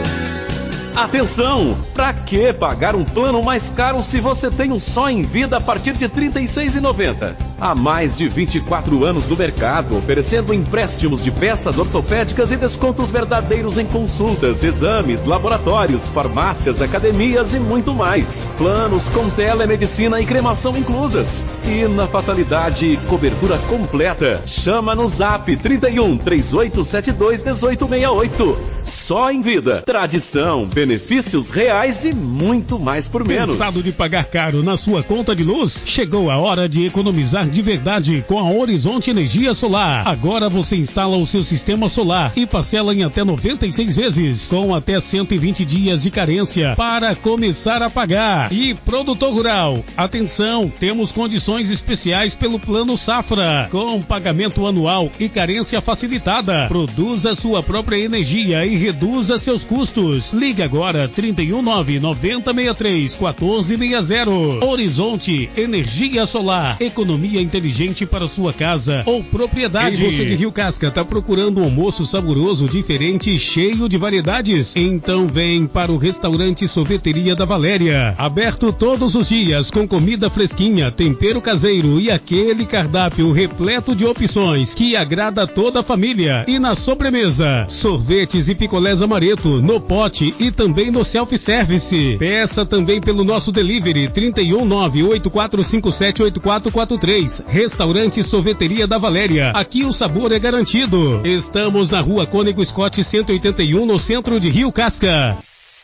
Speaker 4: Atenção! Pra que pagar um plano mais caro se você tem um só em vida a partir de trinta e seis reais e noventa centavos? Há mais de vinte e quatro anos no mercado, oferecendo empréstimos de peças ortopédicas e descontos verdadeiros em consultas, exames, laboratórios, farmácias, academias e muito mais. Planos com telemedicina e cremação inclusas. E na fatalidade, cobertura completa. Chama no Zap trinta e um, três oito sete dois, um oito seis oito. Só em vida. Tradição, benefícios reais e muito mais por menos.
Speaker 7: Cansado de pagar caro na sua conta de luz? Chegou a hora de economizar de verdade com a Horizonte Energia Solar. Agora você instala o seu sistema solar e parcela em até noventa e seis vezes, com até cento e vinte dias de carência para começar a pagar. E produtor rural, atenção, temos condições especiais pelo Plano Safra, com pagamento anual e carência facilitada. Produza sua própria energia e reduza seus custos. Ligue agora trinta e um nove nove zero seis três um quatro seis zero. Horizonte Energia Solar, economia Cozinha inteligente para sua casa ou propriedade. E você de Rio Casca está procurando um almoço saboroso, diferente e cheio de variedades? Então vem para o restaurante Sorveteria da Valéria. Aberto todos os dias com comida fresquinha, tempero caseiro e aquele cardápio repleto de opções que agrada toda a família. E na sobremesa, sorvetes e picolés amareto no pote e também no self-service. Peça também pelo nosso delivery trinta e um nove oito quatro cinco sete oito quatro quatro três. Restaurante Sorveteria da Valéria. Aqui o sabor é garantido. Estamos na Rua Cônego Scott cento e oitenta e um, no centro de Rio Casca.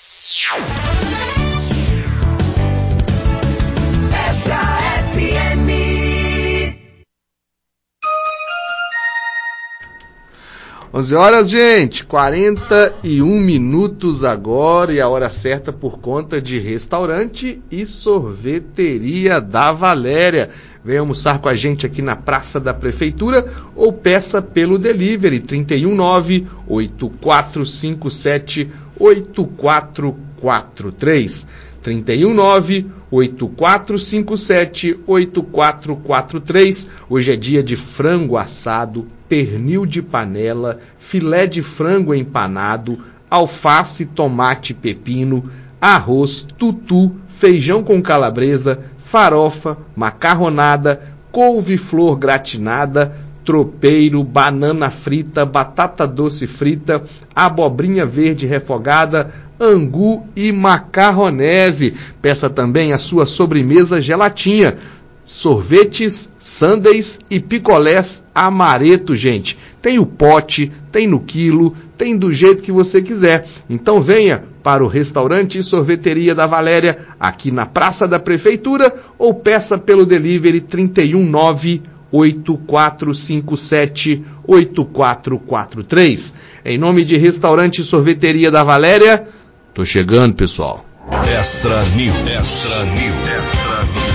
Speaker 8: onze horas, gente, quarenta e um minutos agora, e a hora certa por conta de Restaurante e Sorveteria da Valéria. Venha almoçar com a gente aqui na Praça da Prefeitura ou peça pelo delivery trinta e um nove oito quatro cinco sete oito quatro quatro três. trinta e um nove oito quatro cinco sete oito quatro quatro três. Hoje é dia de frango assado, pernil de panela, filé de frango empanado, alface, tomate, pepino, arroz, tutu, feijão com calabresa, farofa, macarronada, couve-flor gratinada, tropeiro, banana frita, batata doce frita, abobrinha verde refogada, angu e macarronese. Peça também a sua sobremesa gelatinha, sorvetes, sundaes e picolés amareto, gente. Tem o pote, tem no quilo, tem do jeito que você quiser. Então venha para o Restaurante e Sorveteria da Valéria, aqui na Praça da Prefeitura, ou peça pelo delivery trinta e um nove oito quatro cinco sete oito quatro quatro três. Em nome de Restaurante e Sorveteria da Valéria, tô chegando, pessoal.
Speaker 13: Extra News. Extra News. Extra News.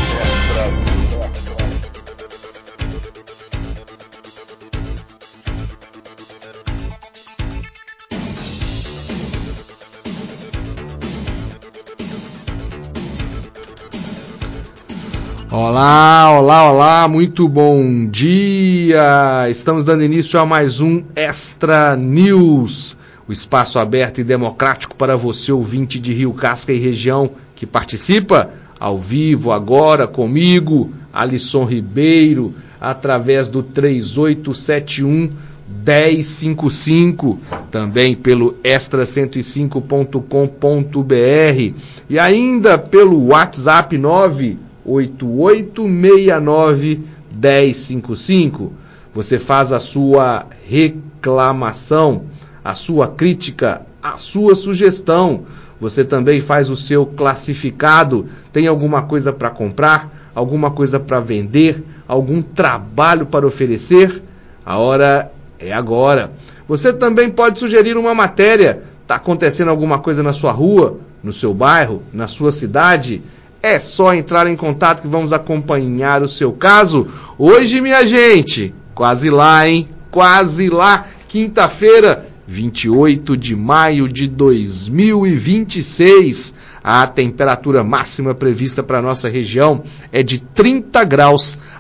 Speaker 8: Olá, olá, olá, muito bom dia! Estamos dando início a mais um Extra News, o espaço aberto e democrático para você, ouvinte de Rio Casca e região, que participa ao vivo agora comigo, Alisson Ribeiro, através do três oito sete um, um zero cinco cinco, também pelo extra cento e cinco ponto com ponto b r e ainda pelo WhatsApp nove oito oito seis nove um zero cinco cinco. Você faz a sua reclamação, a sua crítica, a sua sugestão. Você também faz o seu classificado. Tem alguma coisa para comprar, alguma coisa para vender, algum trabalho para oferecer? A hora é agora. Você também pode sugerir uma matéria. Está acontecendo alguma coisa na sua rua, no seu bairro, na sua cidade? É só entrar em contato que vamos acompanhar o seu caso. Hoje, minha gente, quase lá, hein? Quase lá. Quinta-feira, vinte e oito de maio de dois mil e vinte e seis. A temperatura máxima prevista para a nossa região é de trinta graus.